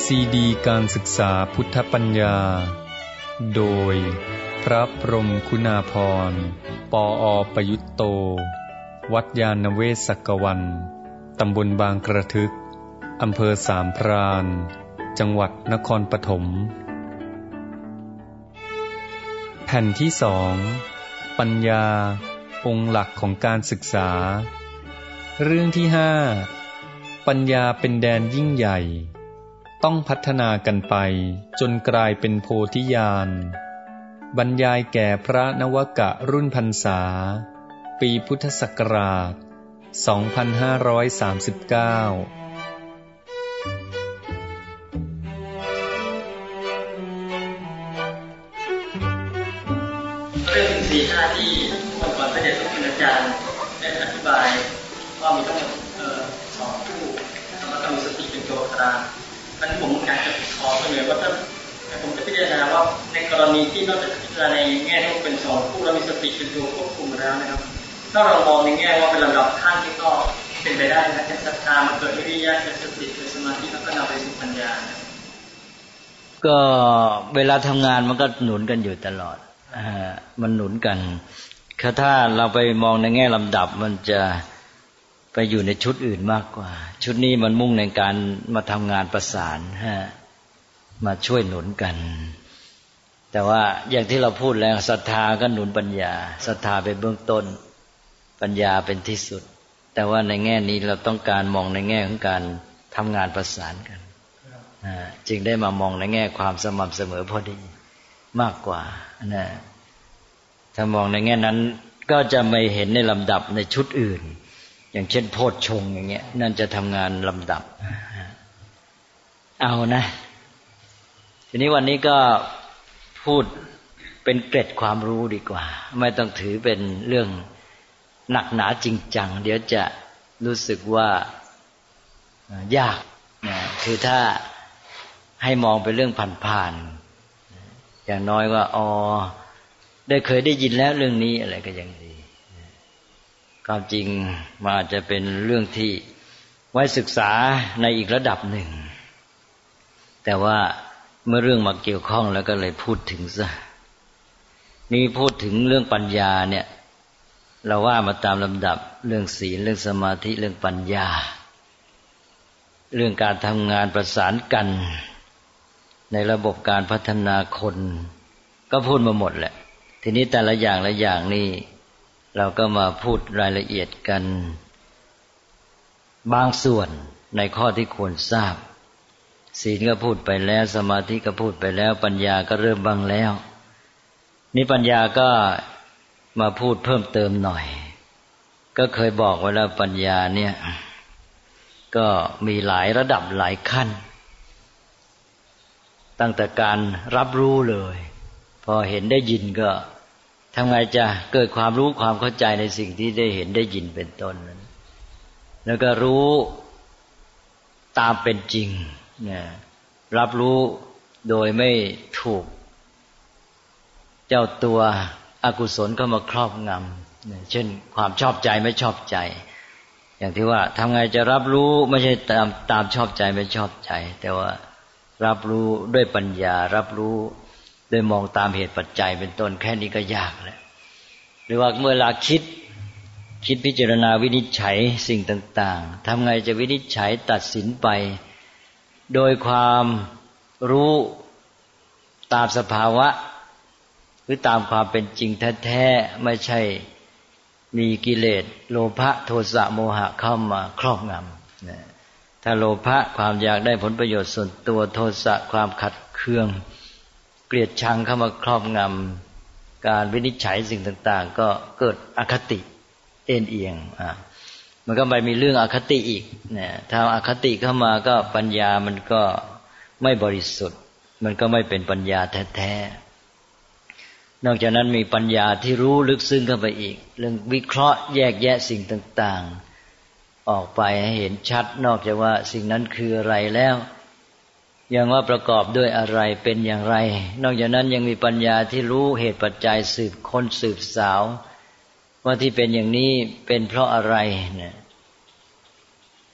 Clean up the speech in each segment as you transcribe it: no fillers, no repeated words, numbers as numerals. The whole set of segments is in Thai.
ซีดีการศึกษาพุทธปัญญาโดยพระพรหมคุณาภรณ์ปอ.ประยุตโตวัดยาณเวศกวันตำบลบางกระทึกอำเภอสามพรานจังหวัดนครปฐมแผ่นที่สองปัญญาองค์หลักของการศึกษาเรื่องที่5ปัญญาเป็นแดนยิ่งใหญ่ต้องพัฒนากันไปจนกลายเป็นโพธิญาณบรรยายแก่พระนวกะรุ่นพรรษาปีพุทธศักราช 2539 เรื่องสี่ห้าที่วันก่อนพระเดชพระคุณอาจารย์ได้อธิบายว่ามีทั้งหมด2คู่แล้วก็มีสติเป็นตัวกลางอันนี้ผมอยากจะขอเสนอว่าถ้าผมจะพิจารณาว่าในกรณีที่นอกจากพิจารณาในแง่ที่เป็น2คู่แล้วมีสติเป็นตัวควบคุมแล้วนะครับถ้าเรามองในแง่ว่าเป็นระดับขั้นที่ก็เป็นไปได้นะเช่นศรัทธามันเกิดวิริยะเกิดสติเกิดสมาธิแล้วก็นำไปสู่ปัญญาก็เวลาทำงานมันก็หนุนกันอยู่ตลอดมันหนุนกันถ้าเราไปมองในแง่ลำดับมันจะไปอยู่ในชุดอื่นมากกว่าชุดนี้มันมุ่งในการมาทำงานประสานมาช่วยหนุนกันแต่ว่าอย่างที่เราพูดแล้วศรัทธาก็หนุนปัญญาศรัทธาเป็นเบื้องต้นปัญญาเป็นที่สุดแต่ว่าในแง่นี้เราต้องการมองในแง่ของการทำงานประสานกันจึงได้มามองในแง่ความสม่ำเสมอพอดีมากกว่านะถ้ามองในแง่นั้นก็จะไม่เห็นในลำดับในชุดอื่นอย่างเช่นโพชฌงค์อย่างเงี้ยนั่นจะทำงานลำดับเอานะทีนี้วันนี้ก็พูดเป็นเกร็ดความรู้ดีกว่าไม่ต้องถือเป็นเรื่องหนักหนาจริงจังเดี๋ยวจะรู้สึกว่ายากนะคือถ้าให้มองเป็นเรื่องผ่านๆอย่างน้อยว่าได้เคยได้ยินแล้วเรื่องนี้อะไรก็ยังดีความจริงมันอาจจะเป็นเรื่องที่ไว้ศึกษาในอีกระดับหนึ่งแต่ว่าเมื่อเรื่องมาเกี่ยวข้องแล้วก็เลยพูดถึงซะนี่พูดถึงเรื่องปัญญาเนี่ยเราว่ามาตามลำดับเรื่องศีลเรื่องสมาธิเรื่องปัญญาเรื่องการทำงานประสานกันในระบบการพัฒนาคนก็พูดมาหมดแหละทีนี้แต่ละอย่างละอย่างนี่เราก็มาพูดรายละเอียดกันบางส่วนในข้อที่ควรทราบศีลก็พูดไปแล้วสมาธิก็พูดไปแล้วปัญญาก็เริ่มบ้างแล้วนี่ปัญญาก็มาพูดเพิ่มเติมหน่อยก็เคยบอกไว้แล้วปัญญาเนี่ยก็มีหลายระดับหลายขั้นตั้งแต่การรับรู้เลยพอเห็นได้ยินก็ทำไงจะเกิดความรู้ความเข้าใจในสิ่งที่ได้เห็นได้ยินเป็นต้นนั้นแล้วก็รู้ตามเป็นจริงเนี่ยรับรู้โดยไม่ถูกเจ้าตัวอกุศลเข้ามาครอบงำเช่นความชอบใจไม่ชอบใจอย่างที่ว่าทำไงจะรับรู้ไม่ใช่ตามชอบใจไม่ชอบใจแต่ว่ารับรู้ด้วยปัญญารับรู้โดยมองตามเหตุปัจจัยเป็นต้นแค่นี้ก็ยากแล้วหรือว่าเมื่อเวลาคิดพิจารณาวินิจฉัยสิ่งต่างๆทำไงจะวินิจฉัยตัดสินไปโดยความรู้ตามสภาวะหรือตามความเป็นจริงแท้ๆไม่ใช่มีกิเลสโลภะโทสะโมหะเข้ามาครอบงำถ้าโลภะความอยากได้ผลประโยชน์ส่วนตัวโทสะความขัดเคืองเกลียดชังเข้ามาครอบงำการวินิจฉัยสิ่งต่างๆก็เกิดอคติเอ็นเอียงมันก็ไปมีเรื่องอคติอีกถ้าอคติเข้ามาก็ปัญญามันก็ไม่บริสุทธิ์มันก็ไม่เป็นปัญญาแท้ๆนอกจากนั้นมีปัญญาที่รู้ลึกซึ้งเข้าไปอีกเรื่องวิเคราะห์แยกแยะสิ่งต่างๆออกไปให้เห็นชัดนอกจากว่าสิ่งนั้นคืออะไรแล้วยังว่าประกอบด้วยอะไรเป็นอย่างไรนอกจากนั้นยังมีปัญญาที่รู้เหตุปัจจัยสืบค้นสืบสาวว่าที่เป็นอย่างนี้เป็นเพราะอะไรเนี่ย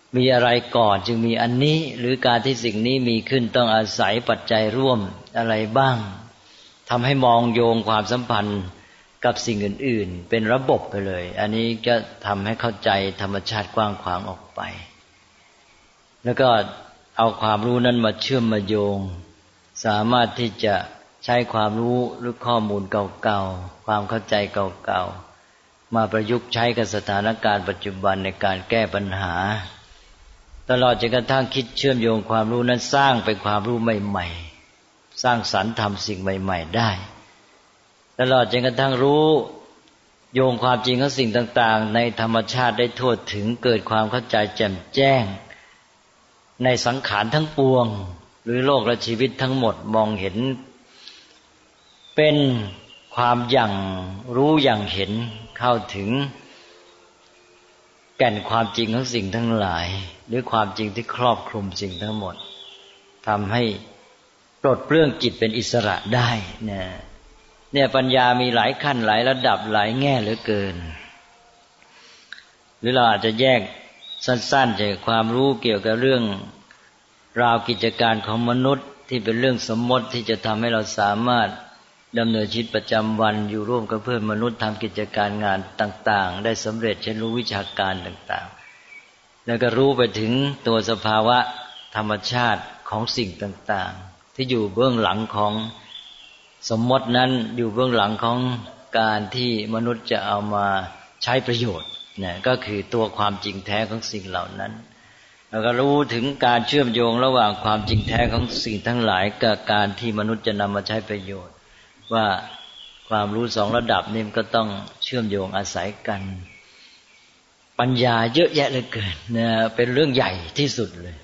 มีอะไรก่อนจึงมีอันนี้หรือการที่สิ่งนี้มีขึ้นต้องอาศัยปัจจัยร่วมอะไรบ้างทำให้มองโยงความสัมพันธ์กับสิ่งอื่นๆเป็นระบบไปเลยอันนี้ก็ทำให้เข้าใจธรรมชาติกว้างขวางออกไปแล้วก็เอาความรู้นั้นมาเชื่อมมาโยงสามารถที่จะใช้ความรู้หรือข้อมูลเก่าๆความเข้าใจเก่าๆมาประยุกต์ใช้กับสถานการณ์ปัจจุบันในการแก้ปัญหาตลอดจนกระทั่งคิดเชื่อมโยงความรู้นั้นสร้างเป็นความรู้ใหม่ๆสร้างสรรค์ทำสิ่งใหม่ๆได้ตลอดจนกระทั่งรู้โยงความจริงของสิ่งต่างๆในธรรมชาติได้ทั่วถึงเกิดความเข้าใจแจ่มแจ้งในสังขารทั้งปวงหรือโลกและชีวิตทั้งหมดมองเห็นเป็นความอย่างรู้อย่างเห็นเข้าถึงแก่นความจริงของสิ่งทั้งหลายหรือความจริงที่ครอบคลุมสิ่งทั้งหมดทำให้ปลดเปลื้องจิตเป็นอิสระได้เนี่ยปัญญามีหลายขั้นหลายระดับหลายแง่เหลือเกินหรือเราอาจจะแยกสั้นๆจากความรู้เกี่ยวกับเรื่องราวกิจการของมนุษย์ที่เป็นเรื่องสมมติที่จะทำให้เราสามารถดำเนินชีวิตประจำวันอยู่ร่วมกับเพื่อนมนุษย์ทำกิจการงานต่างๆได้สำเร็จเช่นรู้วิชาการต่างๆแล้วก็รู้ไปถึงตัวสภาวะธรรมชาติของสิ่งต่างๆที่อยู่เบื้องหลังของสมมตินั้นอยู่เบื้องหลังของการที่มนุษย์จะเอามาใช้ประโยชน์ก็คือตัวความจริงแท้ของสิ่งเหล่านั้นแล้วก็รู้ถึงการเชื่อมโยงระหว่างความจริงแท้ของสิ่งทั้งหลายกับการที่มนุษย์จะนำมาใช้ประโยชน์ว่าความรู้สองระดับนี้มันก็ต้องเชื่อมโยงอาศัยกันปัญญาเยอะแยะเหลือเกินเป็นเรื่องใหญ่ที่สุดเลย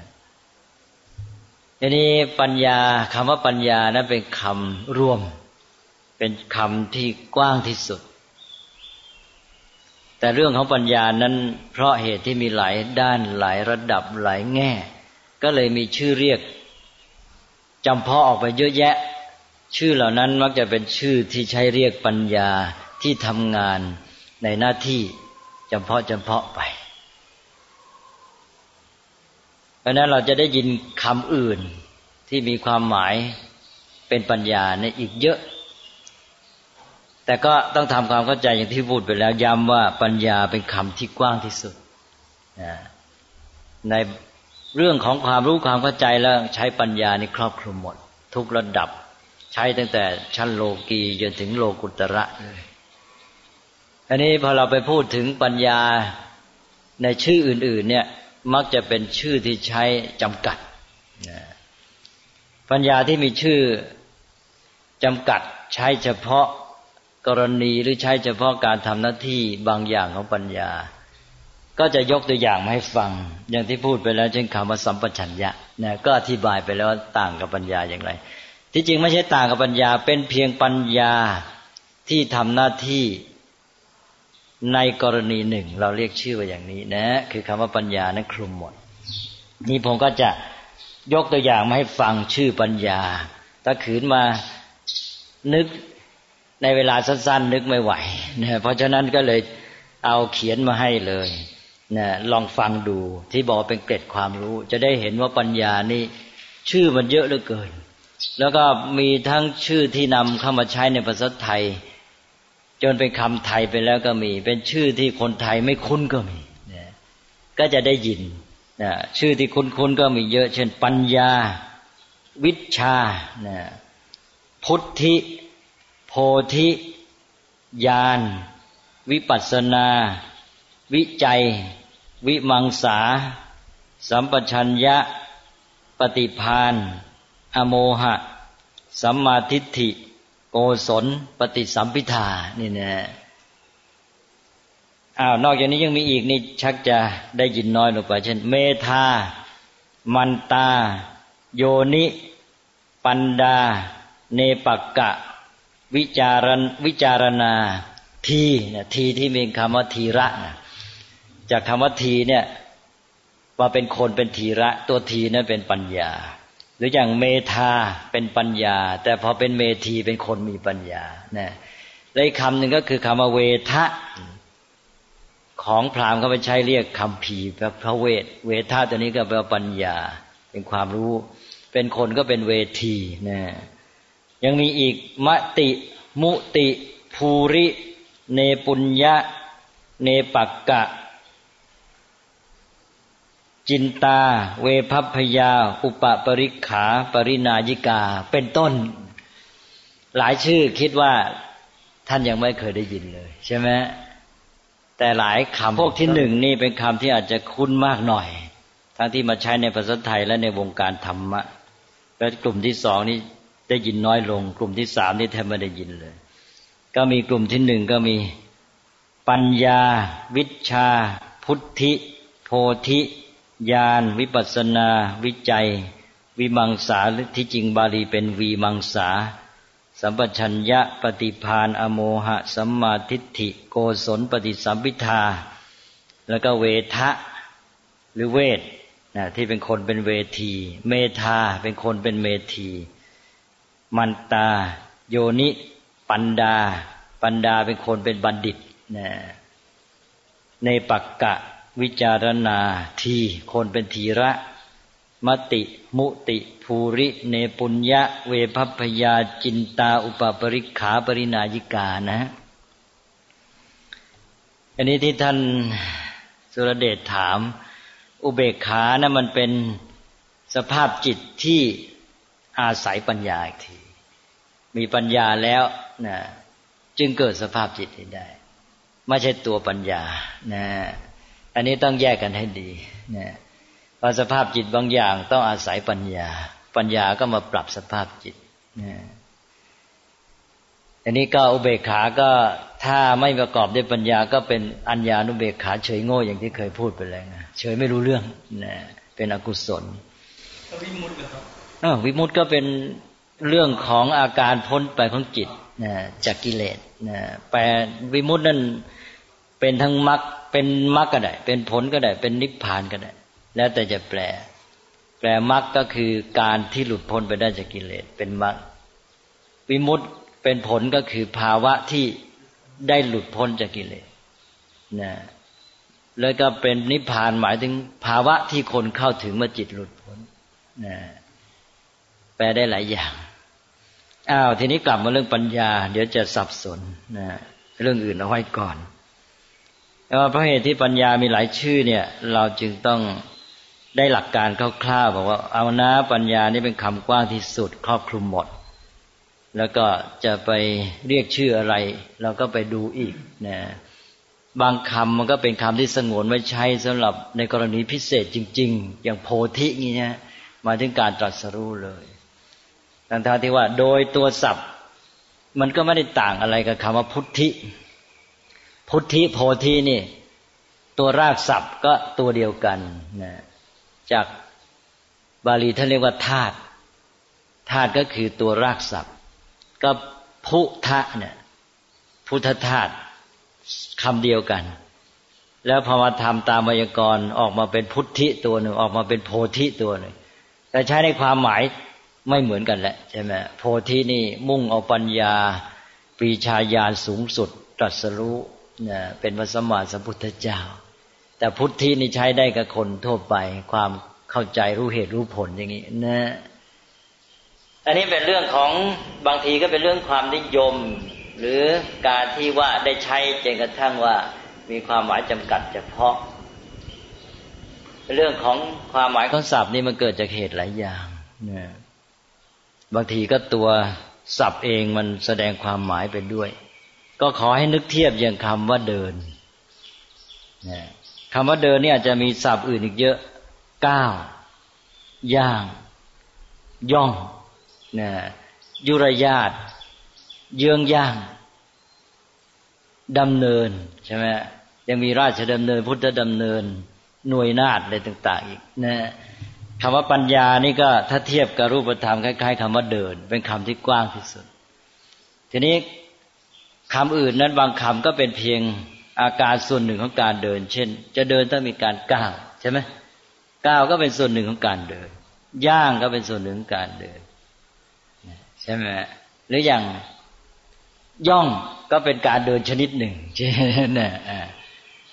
ทีนี้ปัญญาคำว่าปัญญานั้นเป็นคำรวมเป็นคำที่กว้างที่สุดแต่เรื่องของปัญญานั้นเพราะเหตุที่มีหลายด้านหลายระดับหลายแง่ก็เลยมีชื่อเรียกจำเพาะออกไปเยอะแยะชื่อเหล่านั้นมักจะเป็นชื่อที่ใช้เรียกปัญญาที่ทำงานในหน้าที่จำเพาะไปเพราะนั้นเราจะได้ยินคำอื่นที่มีความหมายเป็นปัญญาในอีกเยอะแต่ก็ต้องทำความเข้าใจอย่างที่พูดไปแล้วย้ำว่าปัญญาเป็นคำที่กว้างที่สุดในเรื่องของความรู้ความเข้าใจแล้วใช้ปัญญานี่ครอบคลุมหมดทุกระดับใช้ตั้งแต่ชั้นโลกีจนถึงโลกุตระเลยอันนี้พอเราไปพูดถึงปัญญาในชื่ออื่นๆเนี่ยมักจะเป็นชื่อที่ใช้จำกัดปัญญาที่มีชื่อจำกัดใช้เฉพาะกรณีหรือใช้เฉพาะการทำหน้าที่บางอย่างของปัญญาก็จะยกตัวอย่างมาให้ฟังอย่างที่พูดไปแล้วเช่นคำว่าสัมปชัญญะก็อธิบายไปแล้วต่างกับปัญญาอย่างไรที่จริงไม่ใช่ต่างกับปัญญาเป็นเพียงปัญญาที่ทำหน้าที่ในกรณีหนึ่งเราเรียกชื่อว่าอย่างนี้คือคำว่าปัญญานั้นคลุมหมดนี่ผมก็จะยกตัวอย่างมาให้ฟังชื่อปัญญาถ้าขืนมานึกในเวลาสั้นๆนึกไม่ไหวเพราะฉะนั้นก็เลยเอาเขียนมาให้เลยลองฟังดูที่บอกเป็นเกร็ดความรู้จะได้เห็นว่าปัญญานี่ชื่อมันเยอะเหลือเกินแล้วก็มีทั้งชื่อที่นำเข้ามาใช้ในภาษาไทยจนเป็นคำไทยไปแล้วก็มีเป็นชื่อที่คนไทยไม่คุ้นก็มีก็จะได้ยินชื่อที่คุ้นๆก็มีเยอะเช่นปัญญาวิชชาพุทธิโพธิญาณวิปัสสนาวิจัยวิมังสาสัมปชัญญะปฏิภาณอโมหะสัมมาทิฏฐิโกศลปฏิสัมภิทานี่นอกจากนี้ยังมีอีกนี่ชักจะได้ยินน้อยลงไปเช่นเมธามันตาโยนิปันดาเนปักกะวิจารณาทีทีที่มีคำว่าทีระจากคำว่าทีเนี่ยว่าเป็นคนเป็นทีระตัวทีนั้นเป็นปัญญาหรืออย่างเมธาเป็นปัญญาแต่พอเป็นเมธีเป็นคนมีปัญญาและอีกคำหนึ่งก็คือคำว่าเวทะของพราหมณ์เขาไปใช้เรียกคัมภีร์พระเวทเวทะตัวนี้ก็แปลว่าปัญญาเป็นความรู้เป็นคนก็เป็นเวทีนะยังมีอีกมติมุติภูริเนปุญญะเนปักกะจินตาเวภัพพยาอุปปริขาปรินายิกาเป็นต้นหลายชื่อคิดว่าท่านยังไม่เคยได้ยินเลยใช่ไหมแต่หลายคำพวกที่หนึ่งนี่เป็นคำที่อาจจะคุ้นมากหน่อยทั้งที่มาใช้ในภาษาไทยและในวงการธรรมะแล้วกลุ่มที่สองนี่ได้ยินน้อยลงกลุ่มที่สามนี่แทบไม่ได้ยินเลยก็มีกลุ่มที่หนึ่งก็มีปัญญาวิชชาพุทธิโพธิญาณวิปัสสนาวิจัยวิมังสาหรือที่จริงบาลีเป็นวีมังสาสัมปชัญญะปฏิภาณอโมหะสัมมาทิฏฐิโกศลปฏิสัมภิทาแล้วก็เวทะหรือเวทที่เป็นคนเป็นเวทีเมธาเป็นคนเป็นเมธีมันตาโยนิปันดาเป็นคนเป็นบัณฑิตในปักกะวิจารณาทีคนเป็นธีระมติมุติภูริเนปุญญะเวภัพพยาจินตาอุปปริขาปรินายิกานะอันนี้ที่ท่านสุรเดชถามอุเบกขานะมันเป็นสภาพจิตที่อาศัยปัญญาอีกทีมีปัญญาแล้วนะจึงเกิดสภาพจิตได้ไม่ใช่ตัวปัญญานะอันนี้ต้องแยกกันให้ดีนะเพราะสภาพจิตบางอย่างต้องอาศัยปัญญาก็มาปรับสภาพจิตนะอันนี้ก็อุเบกขาก็ถ้าไม่ประกอบด้วยปัญญาก็เป็นอัญญานุเบกขาเฉยโง่อย่างที่เคยพูดไปแล้วนะเฉยไม่รู้เรื่องนะเป็นอกุศลวิมุตติเหรอครับวิมุตติก็เป็นเรื่องของอาการพ้นไปของจิตนะจากกิเลสนะแปลวิมุตตินั่นเป็นทั้งมรรคเป็นมรรคก็ได้เป็นผลก็ได้เป็นนิพพานก็ได้แล้วแต่จะแปลมรรคก็คือการที่หลุดพ้นไปได้จากกิเลสเป็นมรรควิมุตติเป็นผลก็คือภาวะที่ได้หลุดพ้นจากกิเลสนะแล้วก็เป็นนิพพานหมายถึงภาวะที่คนเข้าถึงเมื่อจิตหลุดพ้นนะแปลได้หลายอย่างทีนี้กลับมาเรื่องปัญญาเดี๋ยวจะสับสนนะเรื่องอื่นเอาไว้ก่อนเพราะเหตุที่ปัญญามีหลายชื่อเนี่ยเราจึงต้องได้หลักการคร่าวๆบอกว่าเอานะปัญญานี่เป็นคำกว้างที่สุดครอบคลุมหมดแล้วก็จะไปเรียกชื่ออะไรเราก็ไปดูอีกนะบางคำมันก็เป็นคำที่สงวนไว้ใช้สำหรับในกรณีพิเศษจริงๆอย่างโพธิงี้นะมาถึงการตรัสรู้เลยทั้งที่ว่าโดยตัวศัพท์มันก็ไม่ได้ต่างอะไรกับคำว่าพุทธิโพธินี่ตัวรากศัพท์ก็ตัวเดียวกันนะจากบาลีท่านเรียกว่าธาตุก็คือตัวรากศัพท์ก็พุทะเนี่ยพุทธธาตุคำเดียวกันแล้วพอมาทำตามไวยากรณ์ออกมาเป็นพุทธิตัวหนึ่งออกมาเป็นโพธิตัวหนึ่งแต่ใช้ในความหมายไม่เหมือนกันแหละใช่ไหมโพธินี่มุ่งเอาปัญญาปรีชาญาณสูงสุดตรัสรู้เป็นพระสัมมาสัมพุทธเจ้าแต่พุทธินี่ใช้ได้กับคนทั่วไปความเข้าใจรู้เหตุรู้ผลอย่างนี้นะอันนี้เป็นเรื่องของบางทีก็เป็นเรื่องความนิยมหรือการที่ว่าได้ใช้จนกระทั่งว่ามีความหมายจำกัดเฉพาะเรื่องของความหมายของศัพท์นี่มันเกิดจากเหตุหลายอย่างนะบางทีก็ตัวศัพท์เองมันแสดงความหมายไปด้วยก็ขอให้นึกเทียบอย่างคำว่าเดินนะคำว่าเดินนี่อาจจะมีศัพท์อื่นอีกเยอะก้าวย่างย่องนะยุรยาตเยื้องย่างดำเนินใช่ไหมยังมีราชดำเนินพุทธดำเนินหน่วยนาฏอะไรต่างๆอีกนะคำว่าปัญญานี่ก็ถ้าเทียบกับรูปธรรมคล้ายๆคำว่าเดินเป็นคำที่กว้างที่สุดทีนี้คำอื่นนั้นบางคำก็เป็นเพียงอาการส่วนหนึ่งของการเดินเช่นจะเดินต้องมีการก้าวใช่ไหมก้าวก็เป็นส่วนหนึ่งของการเดินย่างก็เป็นส่วนหนึ่งของการเดินใช่ไหมหรืออย่างย่องก็เป็นการเดินชนิดหนึ่งใช่ไหม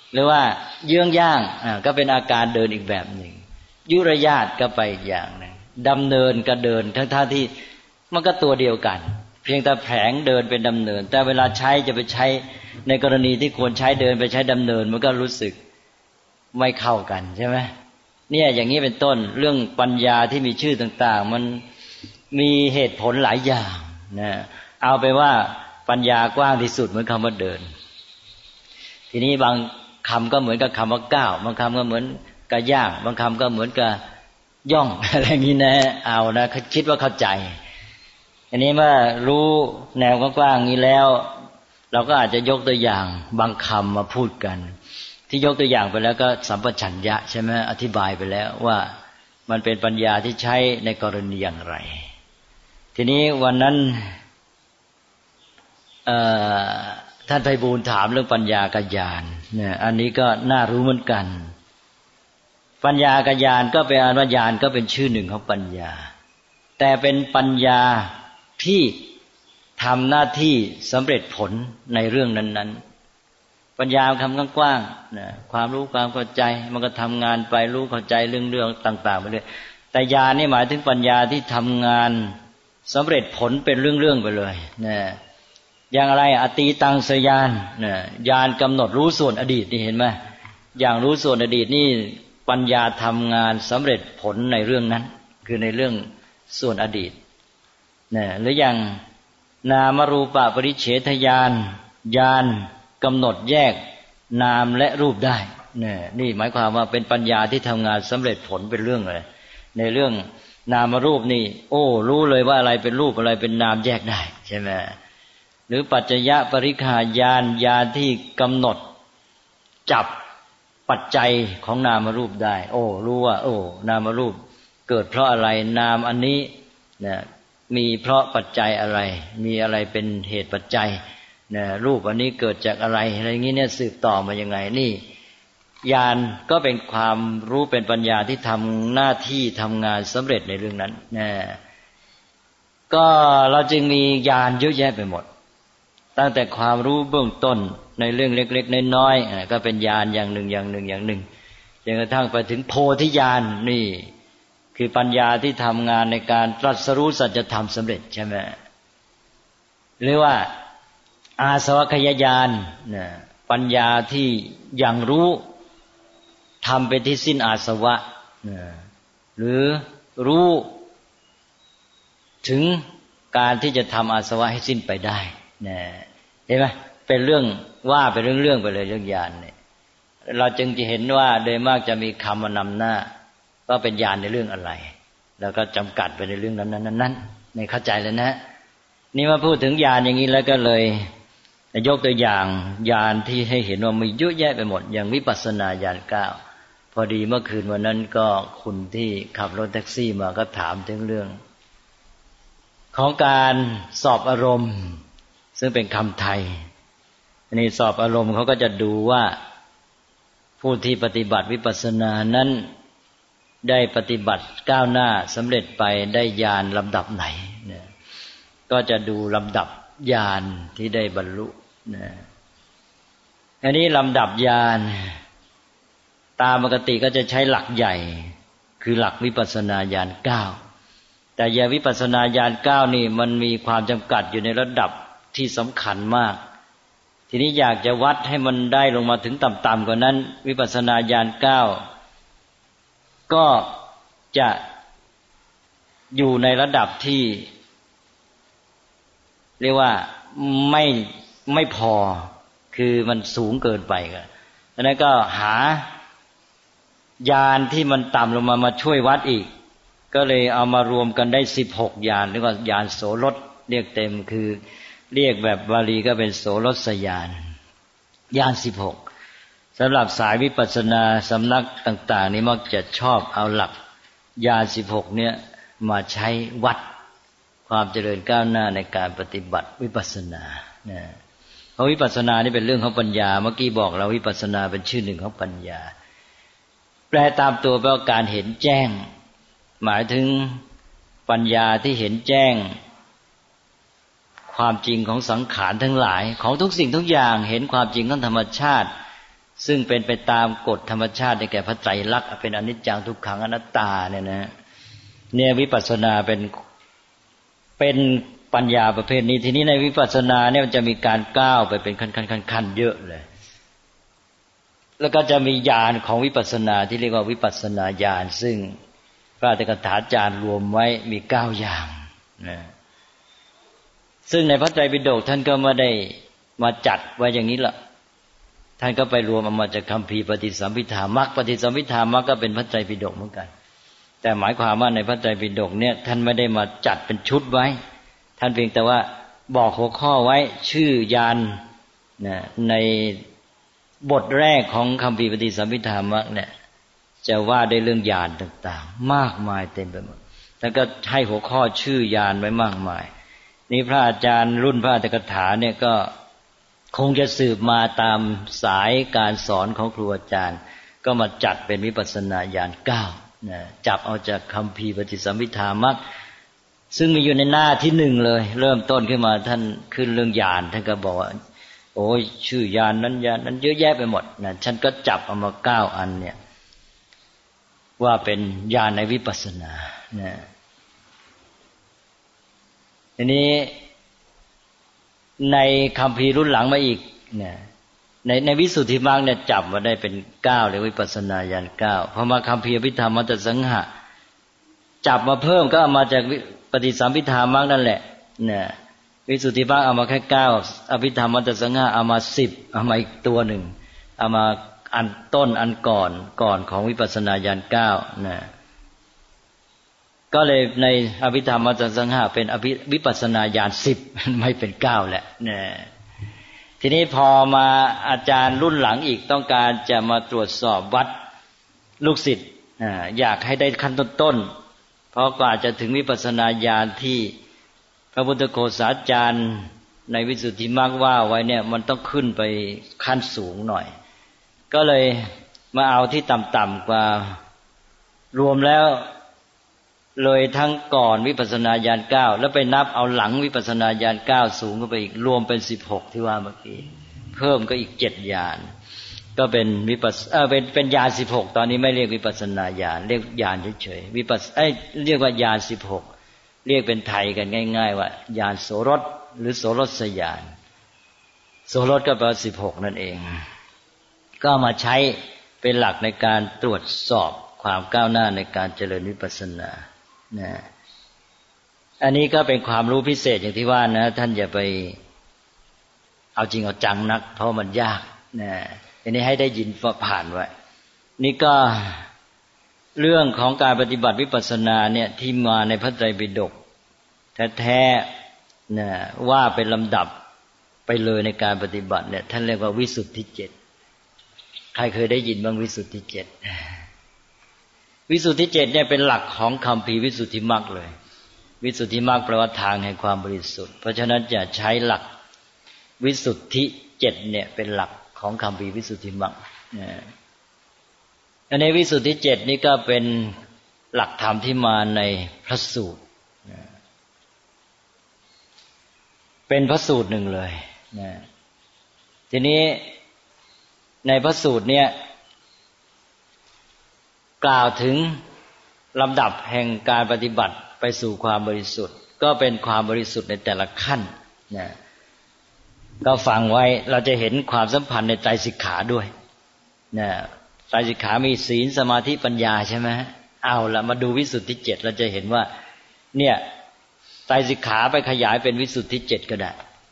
หรือว่าเยื้องย่างก็เป็นอาการเดินอีกแบบหนึ่งยุรยาตก็ไปอีกอย่างนึงดำเนินก็เดินทั้งที่มันก็ตัวเดียวกันเพียงแต่แผลงเดินเป็นดำเนินแต่เวลาใช้จะไปใช้ในกรณีที่ควรใช้เดินไปใช้ดำเนินมันก็รู้สึกไม่เข้ากันใช่ไหมเนี่ยอย่างนี้เป็นต้นเรื่องปัญญาที่มีชื่อต่างๆมันมีเหตุผลหลายอย่างนะเอาไปว่าปัญญากว้างที่สุดเหมือนคำว่าเดินทีนี้บางคำก็เหมือนกับคำว่าก้าวบางคำก็เหมือนกับย่างบางคำก็เหมือนกับย่องอะไรอย่างนี้นะเอานะคิดว่าเข้าใจอันนี้เมื่อรู้แนวกว้างๆนี้แล้วเราก็อาจจะยกตัวอย่างบางคำมาพูดกันที่ยกตัวอย่างไปแล้วก็สัมปชัญญะใช่ไหมอธิบายไปแล้วว่ามันเป็นปัญญาที่ใช้ในกรณีอย่างไรทีนี้วันนั้นท่านไพบูลย์ถามเรื่องปัญญากับญาณเนี่ยอันนี้ก็น่ารู้เหมือนกันปัญญากับญาณก็เป็นอันว่าญาณก็เป็นชื่อหนึ่งของปัญญาแต่เป็นปัญญาที่ทำหน้าที่สำเร็จผลในเรื่องนั้นๆปัญญาคำกว้างๆนะความรู้ความเข้าใจมันก็ทำงานไปรู้เข้าใจเรื่องต่างๆไปเรื่อยแต่ญาณนี่หมายถึงปัญญาที่ทำงานสำเร็จผลเป็นเรื่องๆไปเลยนะอย่างอะไรอตีตังสยานนะญาณกำหนดรู้ส่วนอดีตนี่เห็นไหมอย่างรู้ส่วนอดีตนี่ปัญญาทำงานสำเร็จผลในเรื่องนั้นคือในเรื่องส่วนอดีตนะหรืออย่างนามรูปปริเฉทญาณญาณกำหนดแยกนามและรูปได้นี่หมายความว่าเป็นปัญญาที่ทำงานสำเร็จผลเป็นเรื่องเลยในเรื่องนามรูปนี่โอ้รู้เลยว่าอะไรเป็นรูปอะไรเป็นนามแยกได้ใช่ไหมหรือปัจจยปริฆาญาณญาณที่กำหนดจับปัจจัยของนามรูปได้โอ้รู้ว่าโอ้นามรูปเกิดเพราะอะไรนามอันนี้นะมีเพราะปัจจัยอะไรมีอะไรเป็นเหตุปัจจัยนะรูปอันนี้เกิดจากอะไรอะไรอย่างนี้เนี่ยสืบต่อมายังไงนี่ญาณก็เป็นความรู้เป็นปัญญาที่ทำหน้าที่ทำงานสำเร็จในเรื่องนั้นนะก็เราจึงมีญาณเยอะแยะไปหมดตั้งแต่ความรู้เบื้องต้นในเรื่องเล็กๆน้อยๆก็เป็นญาณอย่างหนึ่งจนกระทั่งไปถึงโพธิญาณนี่คือปัญญาที่ทำงานในการตรัสรู้สัจธรรมสำเร็จใช่ไหมหรือว่าอาสวัคยญาณปัญญาที่ยังรู้ทำเป็นที่สิ้นอาสวะหรือรู้ถึงการที่จะทำอาสวะให้สิ้นไปได้เห็นไหมเป็นเรื่องว่าเป็นเรื่องไปเลยเรื่องญาณเนี่ยเราจึงจะเห็นว่าโดยมากจะมีคำมานำหน้าว่าเป็นญาณในเรื่องอะไรแล้วก็จำกัดไปในเรื่องนั้นในเข้าใจแล้วนะนี่มาพูดถึงญาณอย่างนี้แล้วก็เลยยกตัวอย่างญาณที่ให้เห็นว่ามีเยอะแยะไปหมดอย่างวิปัสสนาญาณ9พอดีเมื่อคืนวันนั้นก็คุณที่ขับรถแท็กซี่มาก็ถามถึงเรื่องของการสอบอารมณ์ซึ่งเป็นคำไทยอันนี้สอบอารมณ์เขาก็จะดูว่าผู้ที่ปฏิบัติวิปัสสนานั้นได้ปฏิบัติก้าวหน้าสำเร็จไปได้ญาณลำดับไหนก็จะดูลำดับญาณที่ได้บรรลุอันนี้ลำดับญาณตามปกติก็จะใช้หลักใหญ่คือหลักวิปัสสนาญาณ9แต่ญาณวิปัสสนาญาณ9นี่มันมีความจำกัดอยู่ในระดับที่สำคัญมากทีนี้อยากจะวัดให้มันได้ลงมาถึงต่ำๆกว่านั้นวิปัสสนาญาณ9ก็จะอยู่ในระดับที่เรียกว่าไม่พอคือมันสูงเกินไปก็ดังนั้นก็หาญาณที่มันต่ำลงมาช่วยวัดอีกก็เลยเอามารวมกันได้16ญาณหรือว่าญาณโสรสเรียกเต็มคือเรียกแบบบาลีก็เป็นโสรสญาณญาณ16สำหรับสายวิปัสสนาสำนักต่างๆนี้มักจะชอบเอาหลักญาณ16เนี่ยมาใช้วัดความเจริญก้าวหน้าในการปฏิบัติวิปัสสนาเพราะวิปัสสนานี่เป็นเรื่องของปัญญาเมื่อกี้บอกเราวิปัสสนาเป็นชื่อหนึ่งของปัญญาแปลตามตัวแปลว่าการเห็นแจ้งหมายถึงปัญญาที่เห็นแจ้งความจริงของสังขารทั้งหลายของทุกสิ่งทุกอย่างเห็นความจริงของธรรมชาติซึ่งเป็นไปตามกฎธรรมชาติในแก่พระไตรลักษณ์เป็นอนิจจังทุกขังอนัตตาเนี่ยวิปัสสนาเป็นปัญญาประเภทนี้ทีนี้ในวิปัสสนาเนี่ยมันจะมีการก้าวไปเป็นขั้นๆเยอะเลยแล้วก็จะมีญาณของวิปัสสนาที่เรียกว่าวิปัสสนาญาณซึ่งพระอัตถกถาจารย์รวมไว้มี9อย่างนะซึ่งในพระไตรปิฎกท่านก็ไม่ได้มาจัดไว้อย่างนี้ละท่านก็ไปรวมเอามาจากคัมภีร์ปฏิสัมภิทามรรคปฏิสัมภิทามรรคก็เป็นพระไตรปิฎกเหมือนกันแต่หมายความว่าในพระไตรปิฎกเนี่ยท่านไม่ได้มาจัดเป็นชุดไว้ท่านเพียงแต่ว่าบอกหัวข้อไว้ชื่อญาณนะในบทแรกของคัมภีร์ปฏิสัมภิทามรรคเนี่ยจะว่าได้เรื่องญาณต่างๆมากมายเต็มไปหมดแล้วก็ให้หัวข้อชื่อญาณไว้มากมายนี่พระอาจารย์รุ่นพระอัตถกถาเนี่ยก็คงจะสืบมาตามสายการสอนของครูอาจารย์ก็มาจัดเป็นวิปัสสนาญาณ9นะจับเอาจากคัมภีร์ปฏิสัมภิทามรรคซึ่งมีอยู่ในหน้าที่1เลยเริ่มต้นขึ้นมาท่านขึ้นเรื่องญาณท่านก็บอกว่าโอ้ยชื่อญาณนั้นญาณนั้นเยอะแยะไปหมดนะฉันก็จับเอามา9อันเนี่ยว่าเป็นญาณในวิปัสสนานะทีนี้ในคัมภีร์รุ่นหลังมาอีกเนี่ยในวิสุทธิมรรคเนี่ยจับมาได้เป็น9เลยวิปัสสนาญาณ9พอมาคัมภีร์อภิธรรมมัตตสังหะจับมาเพิ่มก็เอามาจากปฏิสัมภิทามรรคนั่นแหละเนี่ยวิสุทธิมรรคเอามาแค่9อภิธรรมมัตตสังหะเอามา10เอามาอีกตัวหนึ่งเอามาอันต้นอันก่อนของวิปัสสนาญาณ9นะก็เลยในอภิธรรมมัตตสังหะเป็นวิปัสสนาญาณ10ไม่เป็น9แหละนะทีนี้พอมาอาจารย์รุ่นหลังอีกต้องการจะมาตรวจสอบวัดลูกศิษย์อยากให้ได้ขั้นต้นๆเพราะกว่าจะถึงวิปัสสนาญาณที่พระพุทธโฆษาจารย์ในวิสุทธิมรรคว่าไว้เนี่ยมันต้องขึ้นไปขั้นสูงหน่อยก็เลยมาเอาที่ต่ำๆกว่ารวมแล้วเลยทั้งก่อนวิปัสสนาญาณ9แล้วไปนับเอาหลังวิปัสสนาญาณ9สูงขึ้นไปอีกรวมเป็น16ที่ว่าเมื่อกี้เพิ่มก็อีก7ญาณก็เป็นวิปัสเป็นญาณ16ตอนนี้ไม่เรียกวิปัสสนาญาณเรียกญาณเฉยๆวิปัสเรียกว่าญาณ16เรียกเป็นไทยกันง่ายๆว่าญาณโสรสหรือโสรสญาณโสรสก็แปลว่า16นั่นเองก็มาใช้เป็นหลักในการตรวจสอบความก้าวหน้าในการเจริญวิปัสสนานะอันนี้ก็เป็นความรู้พิเศษอย่างที่ว่านะท่านอย่าไปเอาจริงเอาจังนักเพราะมันยากนะอันนี้ให้ได้ยินผ่านไว้นี่ก็เรื่องของการปฏิบัติวิปัสสนาเนี่ยที่มาในพระไตรปิฎกแท้ๆนะว่าเป็นลำดับไปเลยในการปฏิบัติเนี่ยท่านเรียกว่าวิสุทธิ7ใครเคยได้ยินบ้างวิสุทธิ7วิสุทธิ7เนี่ยเป็นหลักของคัมภีร์วิสุทธิมรรคเลยวิสุทธิมรรคแปลว่าทางแห่งความบริสุทธิ์เพราะฉะนั้นจะใช้หลักวิสุทธิ7เนี่ยเป็นหลักของคัมภีร์วิสุทธิมรรคในวิสุทธิ7นี่ก็เป็นหลักธรรมที่มาในพระสูตรเป็นพระสูตรหนึ่งเลยทีนี้ในพระสูตรเนี่ยกล่าวถึงลำดับแห่งการปฏิบัติไปสู่ความบริสุทธิ์ก็เป็นความบริสุทธิ์ในแต่ละขั้นนะก็ฟังไว้เราจะเห็นความสัมพันธ์ในไตรสิกขาด้วยนะไตรสิกขามีศีลสมาธิปัญญาใช่ไหมเอาละมาดูวิสุทธิ7เราจะเห็นว่าเนี่ยไตรสิกขาไปขยายเป็นวิสุทธิ7ก็ได้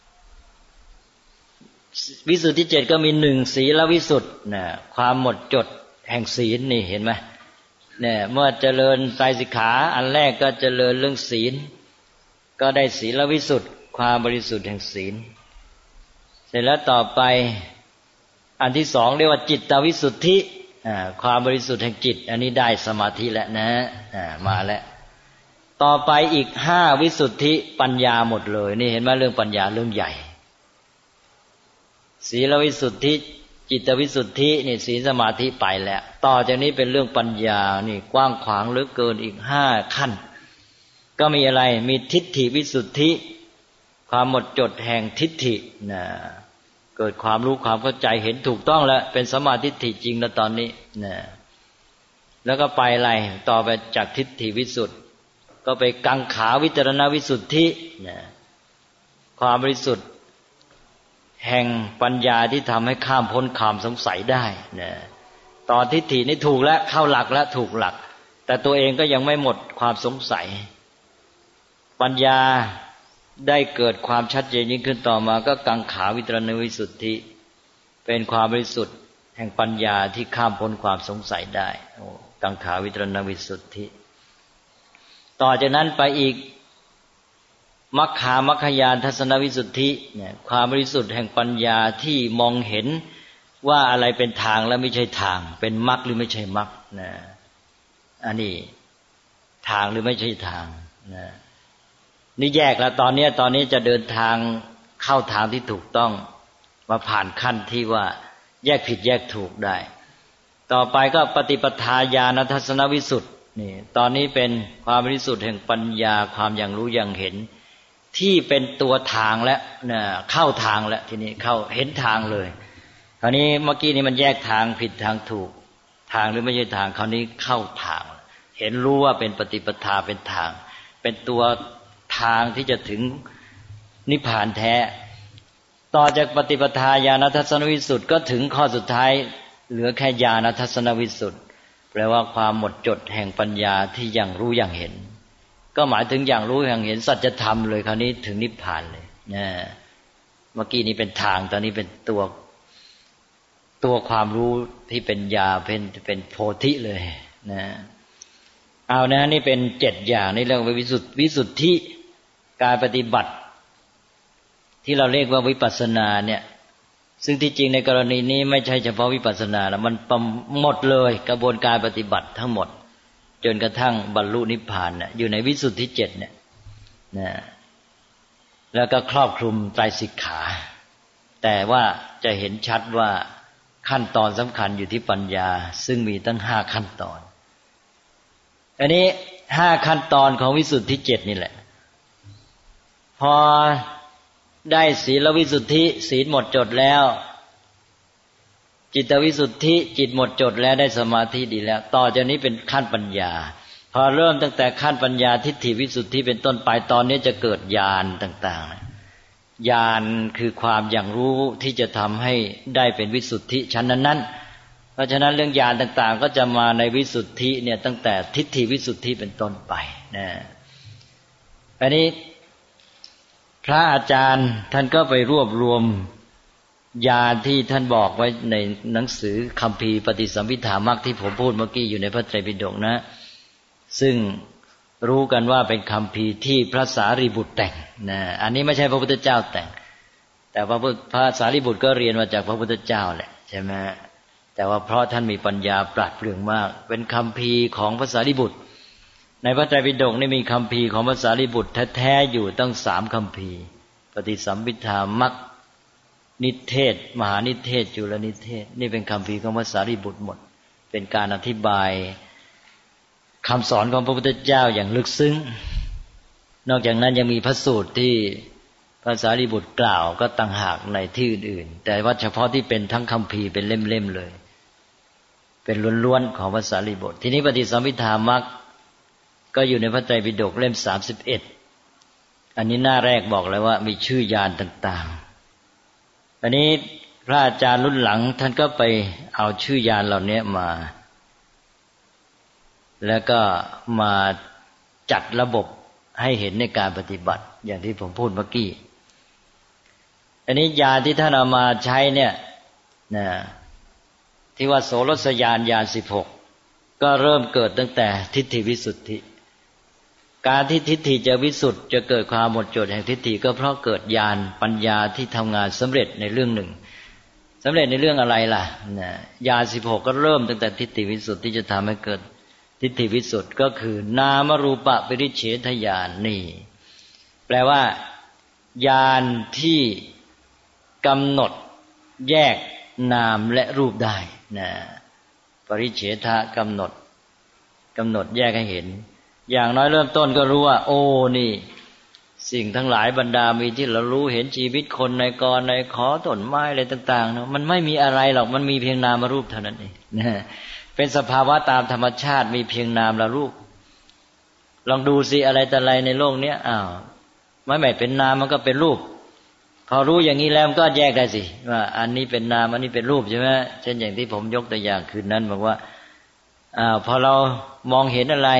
วิสุทธิ7ก็มี1ศีลวิสุทธิ์นะความหมดจดแห่งศีลนี่เห็นไหมเนี่ยเมื่อเจริญไตรสิกขาอันแรกก็เจริญเรื่องศีลก็ได้ศีลวิสุทธิ์ความบริสุทธิ์แห่งศีลเสร็จแล้วต่อไปอันที่2เรียกว่าจิตวิสุทธิความบริสุทธิ์แห่งจิตอันนี้ได้สมาธิแล้วนะมาแล้วต่อไปอีก5วิสุทธิปัญญาหมดเลยนี่เห็นไหมเรื่องปัญญาเรื่องใหญ่ศีลวิสุทธิจิตวิสุทธินี่ศีลสมาธิไปแล้วต่อจากนี้เป็นเรื่องปัญญานี่กว้างขวางเหลือเกินอีก5ขั้นก็มีอะไรมีทิฏฐิวิสุทธิความหมดจดแห่งทิฏฐินะเกิดความรู้ความเข้าใจเห็นถูกต้องแล้วเป็นสัมมาทิฏฐิจริงแล้วตอนนี้นะแล้วก็ไปอะไรต่อไปจากทิฏฐิวิสุทธิ์ก็ไปกังขาวิจารณวิสุทธินะความบริสุทธิ์แห่งปัญญาที่ทำให้ข้ามพ้นความสงสัยได้นะตอนทิฏฐินี่ถูกแล้วเข้าหลักแล้วถูกหลักแต่ตัวเองก็ยังไม่หมดความสงสัยปัญญาได้เกิดความชัดเจนยิ่งขึ้นต่อมาก็กังขาวิจารณวิสุทธิเป็นความบริสุทธิ์แห่งปัญญาที่ข้ามพ้นความสงสัยได้กังขาวิจารณวิสุทธิต่อจากนั้นไปอีกมัคคามัคคายานทัศนวิสุทธิเนี่ยความบริสุทธิ์แห่งปัญญาที่มองเห็นว่าอะไรเป็นทางและไม่ใช่ทางเป็นมรรคหรือไม่ใช่มรรคนะอันนี้ทางหรือไม่ใช่ทางนะนี่แยกแล้วตอนนี้จะเดินทางเข้าทางที่ถูกต้องมาผ่านขั้นที่ว่าแยกผิดแยกถูกได้ต่อไปก็ปฏิปทาญาณทัศนวิสุทธินี่ตอนนี้เป็นความบริสุทธิ์แห่งปัญญาความอย่างรู้อย่างเห็นที่เป็นตัวทางแล้วนะเข้าทางแล้วทีนี้เข้าเห็นทางเลยคราวนี้เมื่อกี้นี้มันแยกทางผิดทางถูกทางหรือไม่ใช่ทางคราวนี้เข้าทางเห็นรู้ว่าเป็นปฏิปทาเป็นทางเป็นตัวทางที่จะถึงนิพพานแท้ต่อจากปฏิปทาญาณทัศนวิสุทธิ์ก็ถึงข้อสุดท้ายเหลือแค่ญาณทัศนวิสุทธิ์แปลว่าความหมดจดแห่งปัญญาที่อย่างรู้อย่างเห็นก็หมายถึงอย่างรู้อย่างเห็นสัจธรรมเลยคราวนี้ถึงนิพพานเลยนะเมื่อกี้นี้เป็นทางตอนนี้เป็นตัวความรู้ที่เป็นญาเป็นโพธิเลยนะเอานะนี่เป็น7อย่างในเรื่องวิสุทธิการปฏิบัติที่เราเรียกว่าวิปัสสนาเนี่ยซึ่งที่จริงในกรณีนี้ไม่ใช่เฉพาะวิปัสสนาแล้วมันหมดเลยกระบวนการปฏิบัติทั้งหมดจนกระทั่งบรรลุนิพพานเนี่ยอยู่ในวิสุทธิ7เนี่ยนะแล้วก็ครอบคลุมไตรสิกขาแต่ว่าจะเห็นชัดว่าขั้นตอนสำคัญอยู่ที่ปัญญาซึ่งมีตั้ง5ขั้นตอนอันนี้5ขั้นตอนของวิสุทธิ7นี่แหละพอได้ศีลวิสุทธิศีลหมดจดแล้วจิตวิสุทธิจิตหมดจดแล้วได้สมาธิดีแล้วต่อจากนี้เป็นขั้นปัญญาพอเริ่มตั้งแต่ขั้นปัญญาทิฏฐิวิสุทธิเป็นต้นไปตอนนี้จะเกิดญาณต่างๆญาณคือความอย่างรู้ที่จะทำให้ได้เป็นวิสุทธิชั้นนั้นๆเพราะฉะนั้นเรื่องญาณต่างๆก็จะมาในวิสุทธิเนี่ยตั้งแต่ทิฏฐิวิสุทธิเป็นต้นไปนะอันนี้พระอาจารย์ท่านก็ไปรวบรวมญาณที่ท่านบอกไว้ในหนังสือคัมภีร์ปฏิสัมภิธามรรคที่ผมพูดเมื่อกี้อยู่ในพระไตรปิฎกนะซึ่งรู้กันว่าเป็นคัมภีร์ที่พระสารีบุตรแต่งนะอันนี้ไม่ใช่พระพุทธเจ้าแต่งแต่พระสารีบุตรก็เรียนมาจากพระพุทธเจ้าแหละใช่ไหมแต่ว่าเพราะท่านมีปัญญาปราดเปรื่องมากเป็นคัมภีร์ของพระสารีบุตรในพระไตรปิฎกนี่มีคัมภีร์ของพระสารีบุตรแท้ๆอยู่ตั้ง3คัมภีร์ปฏิสัมภิธามรรคนิเทศมหานิเทศจุลนิเทศนี่เป็นคัมภีร์ของพระสารีบุตรหมดเป็นการอธิบายคำสอนของพระพุทธเจ้าอย่างลึกซึ้งนอกจากนั้นยังมีพระสูตรที่พระสารีบุตรกล่าวก็ต่างหากในที่อื่นๆแต่ว่าเฉพาะที่เป็นทั้งคัมภีร์เป็นเล่มๆเลยเป็นล้วนๆของพระสารีบุตรทีนี้ปฏิสัมภิธามรรคก็อยู่ในพระไตรปิฎกเล่ม31อันนี้หน้าแรกบอกเลยว่ามีชื่อญาณต่างๆอันนี้พระอาจารย์รุ่นหลังท่านก็ไปเอาชื่อญาณเหล่านี้มาแล้วก็มาจัดระบบให้เห็นในการปฏิบัติอย่างที่ผมพูดเมื่อกี้อันนี้ญาณที่ท่านเอามาใช้เนี่ยนะที่ว่าโสรสญาณญาณ16ก็เริ่มเกิดตั้งแต่ทิฏฐิวิสุทธิการที่ทิฏฐิจะวิสุทธิ์จะเกิดความหมดจดแห่งทิฏฐิก็เพราะเกิดญาณปัญญาที่ทำงานสำเร็จในเรื่องหนึ่งสำเร็จในเรื่องอะไรล่ะนะญาณ16ก็เริ่มตั้งแต่ทิฏฐิวิสุทธิ์ที่จะทำให้เกิดทิฏฐิวิสุทธิ์ก็คือนามรูปปริเฉทญาณนี่แปลว่าญาณที่กำหนดแยกนามและรูปได้นะปริเฉทะกำหนดแยกให้เห็นอย่างน้อยเริ่มต้นก็รู้ว่าโอ้นี่สิ่งทั้งหลายบรรดามีที่เรารู้เห็นชีวิตคนในกรในขอต้นไม้อะไรต่างๆเนาะมันไม่มีอะไรหรอกมันมีเพียงนามรูปเท่านั้นเองนะเป็นสภาวะตามธรรมชาติมีเพียงนามและรูปลองดูสิอะไรแต่อะไรในโลกนี้ไม่เป็นนามมันก็เป็นรูปพอรู้อย่างนี้แล้วมันก็แยกได้สิว่าอันนี้เป็นนามอันนี้เป็นรูปใช่ไหมเช่นอย่างที่ผมยกตัวอย่างคืนนั้นบอกว่าพอเรามองเห็นอะไร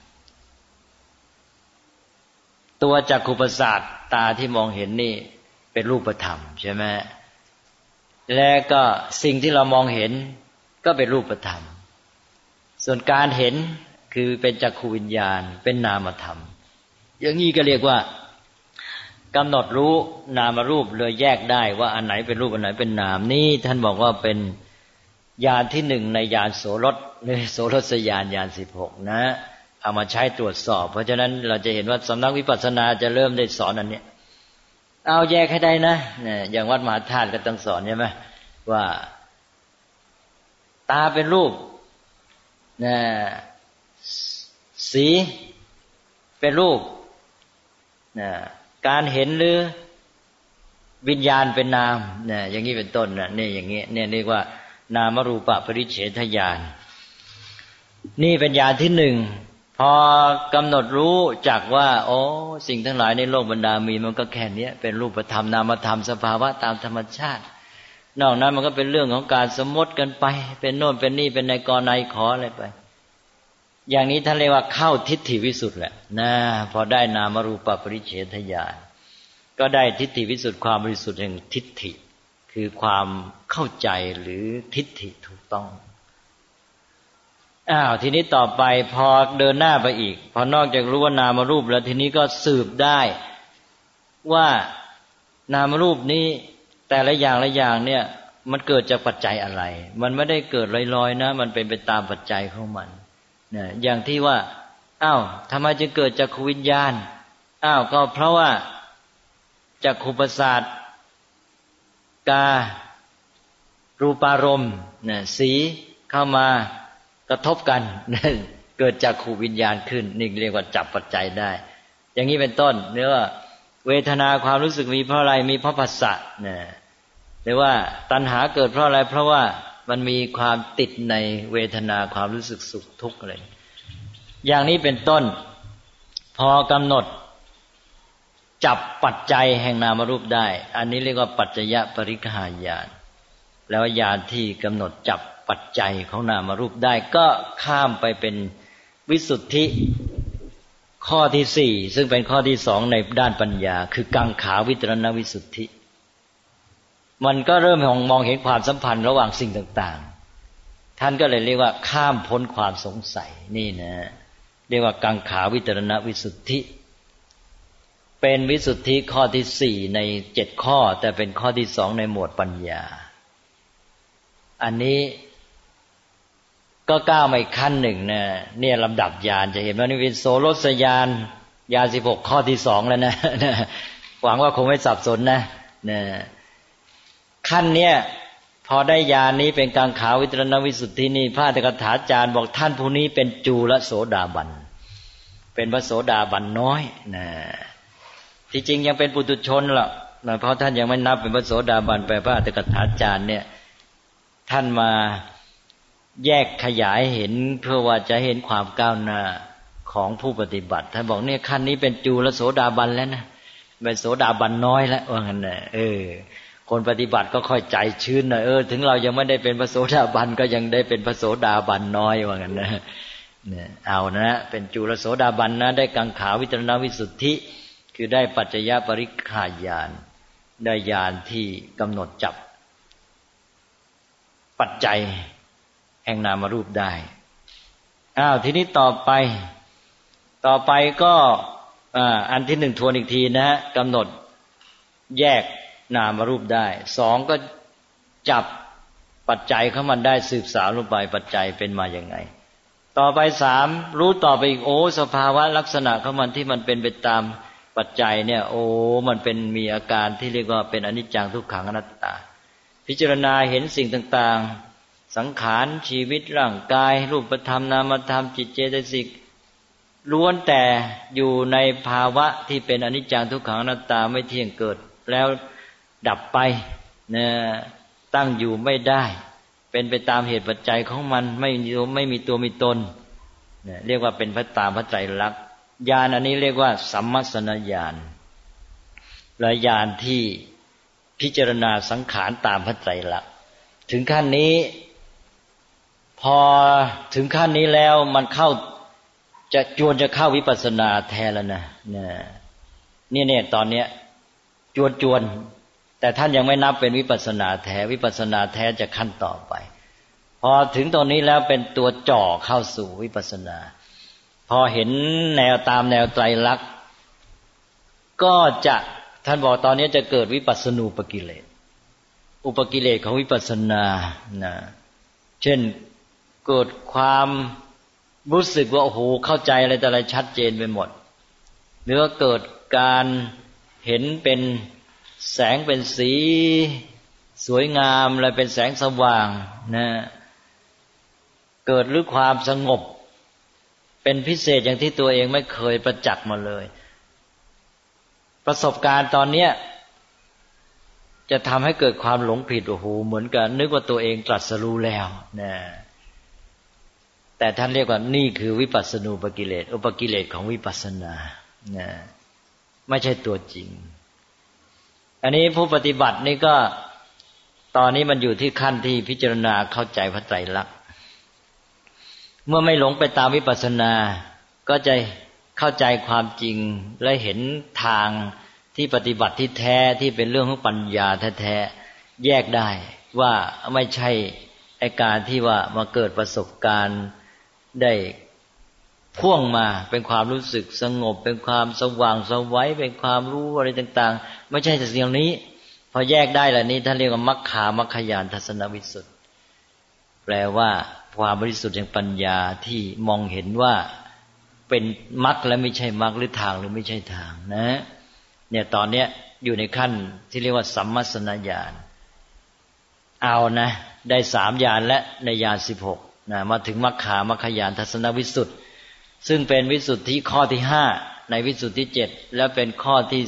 ตัวจักขุประสาทตาที่มองเห็นนี่เป็นรูปธรรมใช่ไหมและก็สิ่งที่เรามองเห็นก็เป็นรูปธรรมส่วนการเห็นคือเป็นจักขุวิญญาณเป็นนามธรรมอย่างนี้ก็เรียกว่ากำหนดรู้นามรูปเลยแยกได้ว่าอันไหนเป็นรูปอันไหนเป็นนามนี่ท่านบอกว่าเป็นญาณที่หนึ่งในญาณโสรสหรือโสรสญาณญาณ16นะเอามาใช้ตรวจสอบเพราะฉะนั้นเราจะเห็นว่าสำนักวิปัสสนาจะเริ่มได้สอนอันนี้เอาแยกให้ได้นะอย่างวัดมหาธาตุก็ต้องสอนใช่ไหมว่าตาเป็นรูปสีเป็นรูปการเห็นหรือวิญญาณเป็นนามอย่างนี้เป็นต้นนี่อย่างนี้เนี่ยเรียกว่านามรูปปริเฉทญาณนี่เป็นญาณที่หนึ่งพอกำหนดรู้จักว่าสิ่งทั้งหลายในโลกบรรดามีมันก็แค่นี้เป็นรูปธรรมนามธรรมสภาวะตามธรรมชาตินอกนั้นมันก็เป็นเรื่องของการสมมติกันไปเป็นโน่นเป็นนี่เป็นในกรในขออะไรไปอย่างนี้ท่านเรียกว่าเข้าทิฏฐิวิสุทธิ์แหละนะพอได้นามรูปปริเฉทญาณก็ได้ทิฏฐิวิสุทธิ์ความบริสุทธิ์แห่งทิฏฐิคือความเข้าใจหรือทิฏฐิถูกต้องทีนี้ต่อไปพอเดินหน้าไปอีกพอนอกจากรู้ว่านามรูปแล้วทีนี้ก็สืบได้ว่านามรูปนี้แต่ละอย่างละอย่างเนี่ยมันเกิดจากปัจจัยอะไรมันไม่ได้เกิดลอยๆนะมันเป็นไปตามปัจจัยของมันอย่างที่ว่าทำไมจึงเกิดจักขุวิญญาณก็เพราะว่าจักขุประสาทรูปารมณ์สีเข้ามากระทบกันเกิดจักขุวิญญาณขึ้นนี่เรียกว่าจับปัจจัยได้อย่างนี้เป็นต้นหรือว่าเวทนาความรู้สึกมีเพราะอะไรมีเพราะผัสสะหรือว่าตัณหาเกิดเพราะอะไรเพราะว่ามันมีความติดในเวทนาความรู้สึกสุขทุกข์อะไรอย่างนี้เป็นต้นพอกำหนดจับปัจจัยแห่งนามรูปได้อันนี้เรียกว่าปัจจยปริฆาญาณแล้วญาณที่กำหนดจับปัจจัยของนามรูปได้ก็ข้ามไปเป็นวิสุทธิข้อที่สี่ซึ่งเป็นข้อที่สองในด้านปัญญาคือกังขาวิตรณวิสุทธิมันก็เริ่มมองเห็นความสัมพันธ์ระหว่างสิ่งต่างๆท่านก็เลยเรียกว่าข้ามพ้นความสงสัยนี่นะเรียกว่ากังขาวิตรณวิสุทธิเป็นวิสุทธิข้อที่สี่ใน7ข้อแต่เป็นข้อที่สองในหมวดปัญญาอันนี้ก็ก้าวมาอีกขั้นหนึ่งนะเนี่ยลำดับญาณจะเห็นว่านี่เป็นโสรสญาณญาณ16ข้อที่สองแล้วนะหวังว่าคงไม่สับสนนะขั้นเนี้ยพอได้ญาณนี้เป็นกังขาวิตรณวิสุทธินี่พระอัตถกถาจารย์บอกท่านผู้นี้เป็นจุลโสดาบันเป็นพระโสดาบันน้อยนะที่จริงยังเป็นปุถุชนหรอกนะเพราะท่านยังไม่นับเป็นพระโสดาบันไปพระอัตถกถาจารย์เนี่ยท่านมาแยกขยายเห็นเพื่อว่าจะเห็นความก้าวหน้าของผู้ปฏิบัติท่านบอกเนี่ยขั้นนี้เป็นจุลโสดาบันแล้วนะเป็นโสดาบันน้อยแล้วว่างั้นนะคนปฏิบัติก็ค่อยใจชื้นหน่อยถึงเรายังไม่ได้เป็นพระโสดาบันก็ยังได้เป็นพระโสดาบันน้อยว่างั้นนะเอานะเป็นจุลโสดาบันนะได้กังขาวิตรณวิสุทธิคือได้ปัจจยปริฆาญาณได้ญาณที่กำหนดจับปัจจัยแห่งนามรูปได้ทีนี้ต่อไปก็อันที่หนึ่งทวนอีกทีนะฮะกำหนดแยกนามรูปได้สองก็จับปัจจัยของมันได้สืบสาวลงไปปัจจัยเป็นมาอย่างไงต่อไปสามรู้ต่อไปอีกสภาวะลักษณะของมันที่มันเป็นไปตามปัจจัยเนี่ยมันเป็นมีอาการที่เรียกว่าเป็นอนิจจังทุกขังอนัตตาพิจารณาเห็นสิ่งต่างๆสังขารชีวิตร่างกายรูปธรรมนามธรรมจิตเจตสิกล้วนแต่อยู่ในภาวะที่เป็นอนิจจังทุกขังอนัตตาไม่เที่ยงเกิดแล้วดับไปนะตั้งอยู่ไม่ได้เป็นไปตามเหตุปัจจัยของมันไม่มีตัวมีตนนะเรียกว่าเป็นพระตามพระไตรลักษณ์ญาณอันนี้เรียกว่าสัมมัสสนญาณและญาณที่พิจารณาสังขารตามพระไตรลักษณ์ถึงขั้นนี้พอถึงขั้นนี้แล้วมันเข้าจะเข้าวิปัสสนาแท้แล้วนะเนี่ยตอนเนี้ยจวนแต่ท่านยังไม่นับเป็นวิปัสสนาแท้วิปัสสนาแท้จะขั้นต่อไปพอถึงตรงนี้แล้วเป็นตัวจ่อเข้าสู่วิปัสสนาพอเห็นแนวตามแนวไตรลักษณ์ก็จะท่านบอกตอนนี้จะเกิดวิปัสสนูปกิเลสอุปกิเลสของวิปัสสนานะเช่นเกิดความรู้สึกว่าโอ้โหเข้าใจอะไรแต่อะไรชัดเจนไปหมดหรือว่าเกิดการเห็นเป็นแสงเป็นสีสวยงามอะไรเป็นแสงสว่างนะเกิดหรือความสงบเป็นพิเศษอย่างที่ตัวเองไม่เคยประจักษ์มาเลยประสบการณ์ตอนเนี้ยจะทำให้เกิดความหลงผิดโอ้โหเหมือนกันนึกว่าตัวเองตรัสรู้แล้วนะแต่ท่านเรียกว่านี่คือวิปัสสนูปกิเลสอุปกิเลสของวิปัสสนานะไม่ใช่ตัวจริงอันนี้ผู้ปฏิบัตินี่ก็ตอนนี้มันอยู่ที่ขั้นที่พิจารณาเข้าใจพระไตรลักษณ์เมื่อไม่หลงไปตามวิปัสสนาก็จะเข้าใจความจริงและเห็นทางที่ปฏิบัติที่แท้ที่เป็นเรื่องของปัญญาแท้ๆแยกได้ว่าไม่ใช่ไอ้การที่ว่ามาเกิดประสบการณ์ได้พ่วงมาเป็นความรู้สึกสงบเป็นความสว่างไสวเป็นความรู้อะไรต่างๆไม่ใช่แต่สิ่งนี้พอแยกได้แล้วนี้ท่านเรียกว่ามัคคามัคคยานทัศนวิสุทธิ์แปลว่าความบริสุทธิ์แห่งปัญญาที่มองเห็นว่าเป็นมรรคและไม่ใช่มรรคหรือทางหรือไม่ใช่ทางนะเนี่ยตอนเนี้ยอยู่ในขั้นที่เรียกว่าสัมมัสสนญาณเอานะได้3ญาณและในญาณ16นะมาถึงมัคคามัคคยานทัศนวิสุทธิ์ซึ่งเป็นวิสุทธิข้อที่5ในวิสุทธิ7และเป็นข้อที่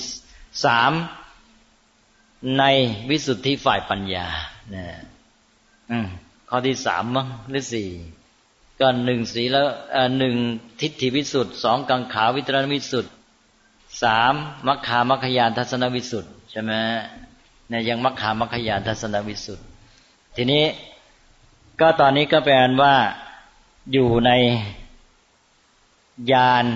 3ในวิสุทธิฝ่ายปัญญานะข้อที่3มั้งหรือ4ก็1สีแล้ว1ทิฏฐิวิสุทธิ์2กังขาวิตรณวิสุทธิ์3มัคคามัคคยานทัศนวิสุทธิ์ใช่ไหมเนี่ยยังมัคคามัคคยานทัศนวิสุทธิ์ทีนี้ก็ตอนนี้ก็แปลว่าอยู่ในญาณ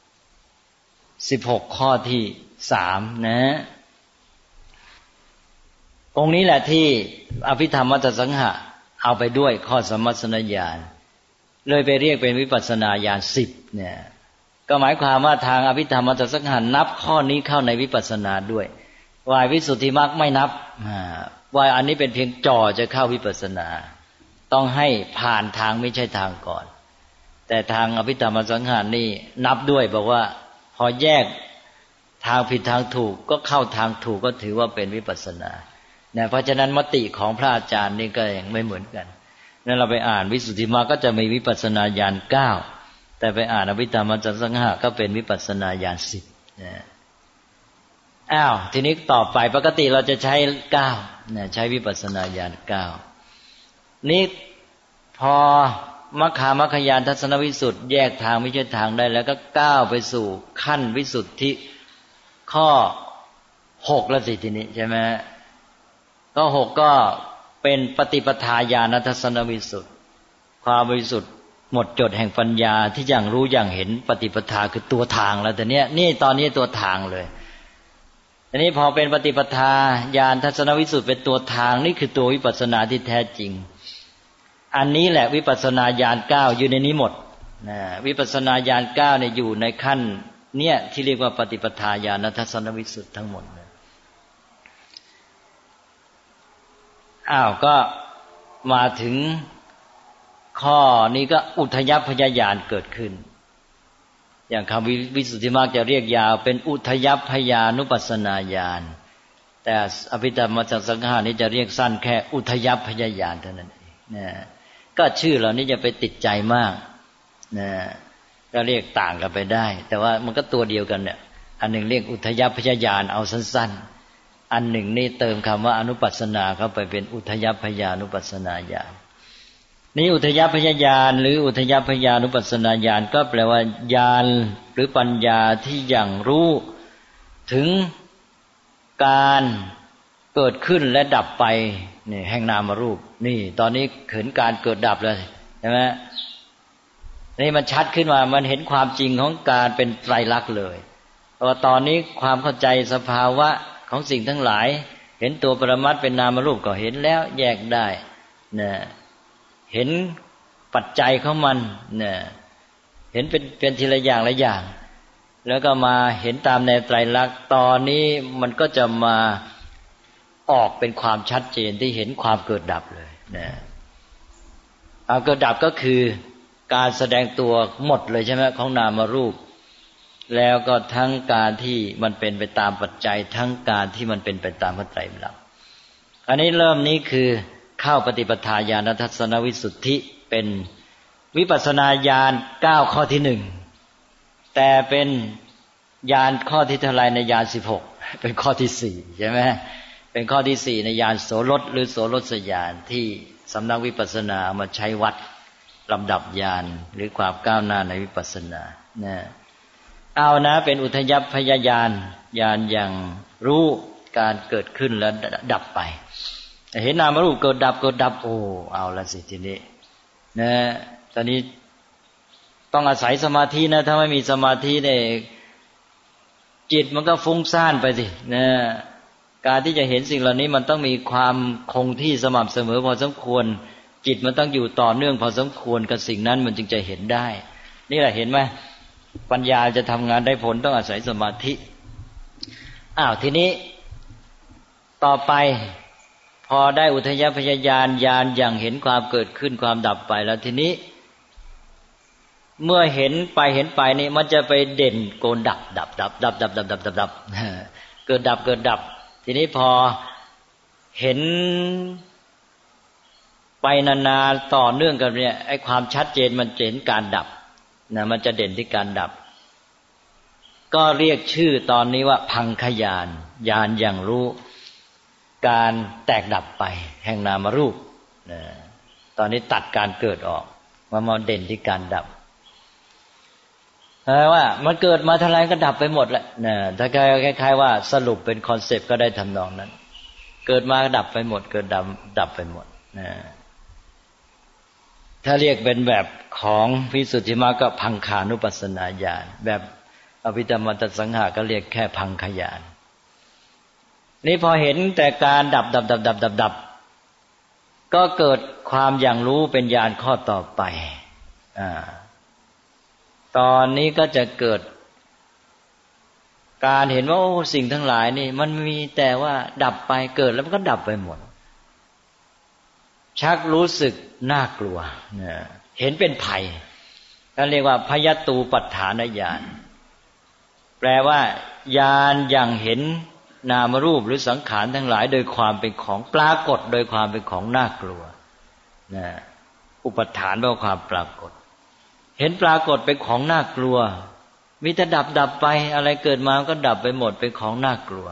16ข้อที่3นะองค์นี้แหละที่อภิธรรมมัตตสังหะเอาไปด้วยข้อสัมมัสสนญาณเลยไปเรียกเป็นวิปัสสนาญาณ10เนี่ยก็หมายความว่าทางอภิธรรมมัตตสังหะนับข้อนี้เข้าในวิปัสสนาด้วยวายวิสุทธิมรรคไม่นับวายอันนี้เป็นเพียงจ่อจะเข้าวิปัสสนาต้องให้ผ่านทางไม่ใช่ทางก่อนแต่ทางอภิธรรมสังหารนี่นับด้วยบอกว่าพอแยกทางผิดทางถูกก็เข้าทางถูกก็ถือว่าเป็นวิปัสสนาเนี่ยเพราะฉะนั้นมติของพระอาจารย์นี่ก็ยังไม่เหมือนกันนั่นเราไปอ่านวิสุทธิมรรคก็จะมีวิปัสสนาญาณ9แต่ไปอ่านอภิธรรมมัตตสังหะก็เป็นวิปัสสนาญาณ10นะทีนี้ต่อไปปกติเราจะใช้9นะใช้วิปัสสนาญาณ9นี่พอมัคคามัคคยานทัศนวิสุทธิ์แยกทางไม่ใช่ทางได้แล้วก็ก้าวไปสู่ขั้นวิสุทธิข้อ6แล้วสิทีนี้ใช่ไหมข้อ6ก็เป็นปฏิปทาญาณทัศนวิสุทธิ์ความบริสุทธิ์หมดจดแห่งปัญญาที่อย่างรู้อย่างเห็นปฏิปทาคือตัวทางแล้วแต่เนี้ยนี่ตอนนี้ตัวทางเลยอันนี้พอเป็นปฏิปทาญาณทัศนวิสุทธิ์เป็นตัวทางนี่คือตัววิปัสสนาที่แท้จริงอันนี้แหละวิปัสสนาญาณ9อยู่ในนี้หมดนะวิปัสสนาญาณ9เนี่ยอยู่ในขั้นเนี่ยที่เรียกว่าปฏิปทาญาณทัศนวิสุทธิ์ทั้งหมดก็มาถึงข้อนี้ก็อุทยัพพยญาณเกิดขึ้นอย่างคำวิสุทธิมรรคจะเรียกยาวเป็นอุทยัพพยานุปัสสนาญาณแต่อภิธรรมมัตตสังหะนี้จะเรียกสั้นแค่อุทยัพพยญาณเท่านั้นเองนะก็ชื่อเหล่านี้จะไปติดใจมากนะก็เรียกต่างกันไปได้แต่ว่ามันก็ตัวเดียวกันเนี่ยอันหนึ่งเรียกอุทยพยญาณเอาสั้นๆอันหนึ่งนี่เติมคำว่าอนุปัสสนาเข้าไปเป็นอุทยพยานุปัสสนาญาณนี่อุทยพยญาณหรืออุทยพยานุปัสสนาญาณก็แปลว่าญาณหรือปัญญาที่ยังรู้ถึงการเกิดขึ้นและดับไปนี่แห่งนามรูปนี่ตอนนี้เห็นการเกิดดับเลยใช่ไหมนี่มันชัดขึ้นมามันเห็นความจริงของการเป็นไตรลักษณ์เลยเพราะตอนนี้ความเข้าใจสภาวะของสิ่งทั้งหลายเห็นตัวปรมัตถ์เป็นนามรูปก็เห็นแล้วแยกได้นะเห็นปัจจัยของมันนะเห็นเป็นทีละอย่างละอย่างแล้วก็มาเห็นตามแนวไตรลักษณ์ตอนนี้มันก็จะมาออกเป็นความชัดเจนที่เห็นความเกิดดับเลยนะความเกิดดับก็คือการแสดงตัวหมดเลยใช่ไหมของนามรูปแล้วก็ทั้งการที่มันเป็นไปตามปัจจัยทั้งการที่มันเป็นไปตามพระไตรลักษณ์อันนี้เริ่มนี้คือเข้าปฏิปทาญาณทัศนวิสุทธิเป็นวิปัสสนาญาณ9ข้อที่1แต่เป็นญาณข้อที่เท่าไรในญาณ16เป็นข้อที่4ใช่ไหมเป็นข้อที่4ในญาณโสรถหรือโสรสญาณที่สำนักวิปัสสนามาใช้วัดลำดับญาณหรือความก้าวหน้าในวิปัสสนานะเอานะเป็นอุทยพยญาณญาณอย่างรู้การเกิดขึ้นและดับไปเห็นนามรูปเกิดดับเกิดดับโอ้เอาละสิทีนี้นะตอนนี้ต้องอาศัยสมาธินะถ้าไม่มีสมาธิเนี่ยจิตมันก็ฟุ้งซ่านไปสินะการที่จะเห็นสิ่งเหล่านี้มันต้องมีความคงที่สม่ำเสมอพอสมควรจิตมันต้องอยู่ต่อเนื่องพอสมควรกับสิ่งนั้นมันจึงจะเห็นได้นี่แหละเห็นไหมปัญญาจะทำงานได้ผลต้องอาศัยสมาธิทีนี้ต่อไปพอได้อุทยพยญาณญาณอย่างเห็นความเกิดขึ้นความดับไปแล้วทีนี้เมื่อเห็นไปนี่มันจะไปเด่นโกนดับเกิดดับทีนี้พอเห็นไปนานๆต่อเนื่องกันเนี่ยไอ้ความชัดเจนมันเห็นการดับนะมันจะเด่นที่การดับก็เรียกชื่อตอนนี้ว่าพังคญาณญาณอย่างรู้การแตกดับไปแห่งนามรูปนะตอนนี้ตัดการเกิดออกมาเด่นที่การดับว่ามันเกิดมาเท่าไรก็ดับไปหมดแหละนะถ้าคล้ายๆว่าสรุปเป็นคอนเซปต์ก็ได้ทำนองนั้นเกิดมาก็ดับไปหมดเกิดดับไปหมดนะถ้าเรียกเป็นแบบของวิสุทธิมรรคก็พังคานุปัสสนาญาณแบบอภิธรรมมัตตสังหะก็เรียกแค่พังคญาณนี่พอเห็นแต่การดับก็เกิดความอย่างรู้เป็นญาณข้อต่อไปตอนนี้ก็จะเกิดการเห็นว่าโอ้สิ่งทั้งหลายนี่มันมีแต่ว่าดับไปเกิดแล้วมันก็ดับไปหมดชักรู้สึกน่ากลัวเห็นเป็นภัยก็เรียกว่าพยตูปัฏฐานญาณแปลว่าญาณอย่างเห็นนามรูปหรือสังขารทั้งหลายโดยความเป็นของปรากฏโดยความเป็นของน่ากลัวอุปทานแปลว่าความปรากฏเห็นปรากฏเป็นของน่ากลัวมีแต่ดับไปอะไรเกิดมาก็ดับไปหมดเป็นของน่ากลัว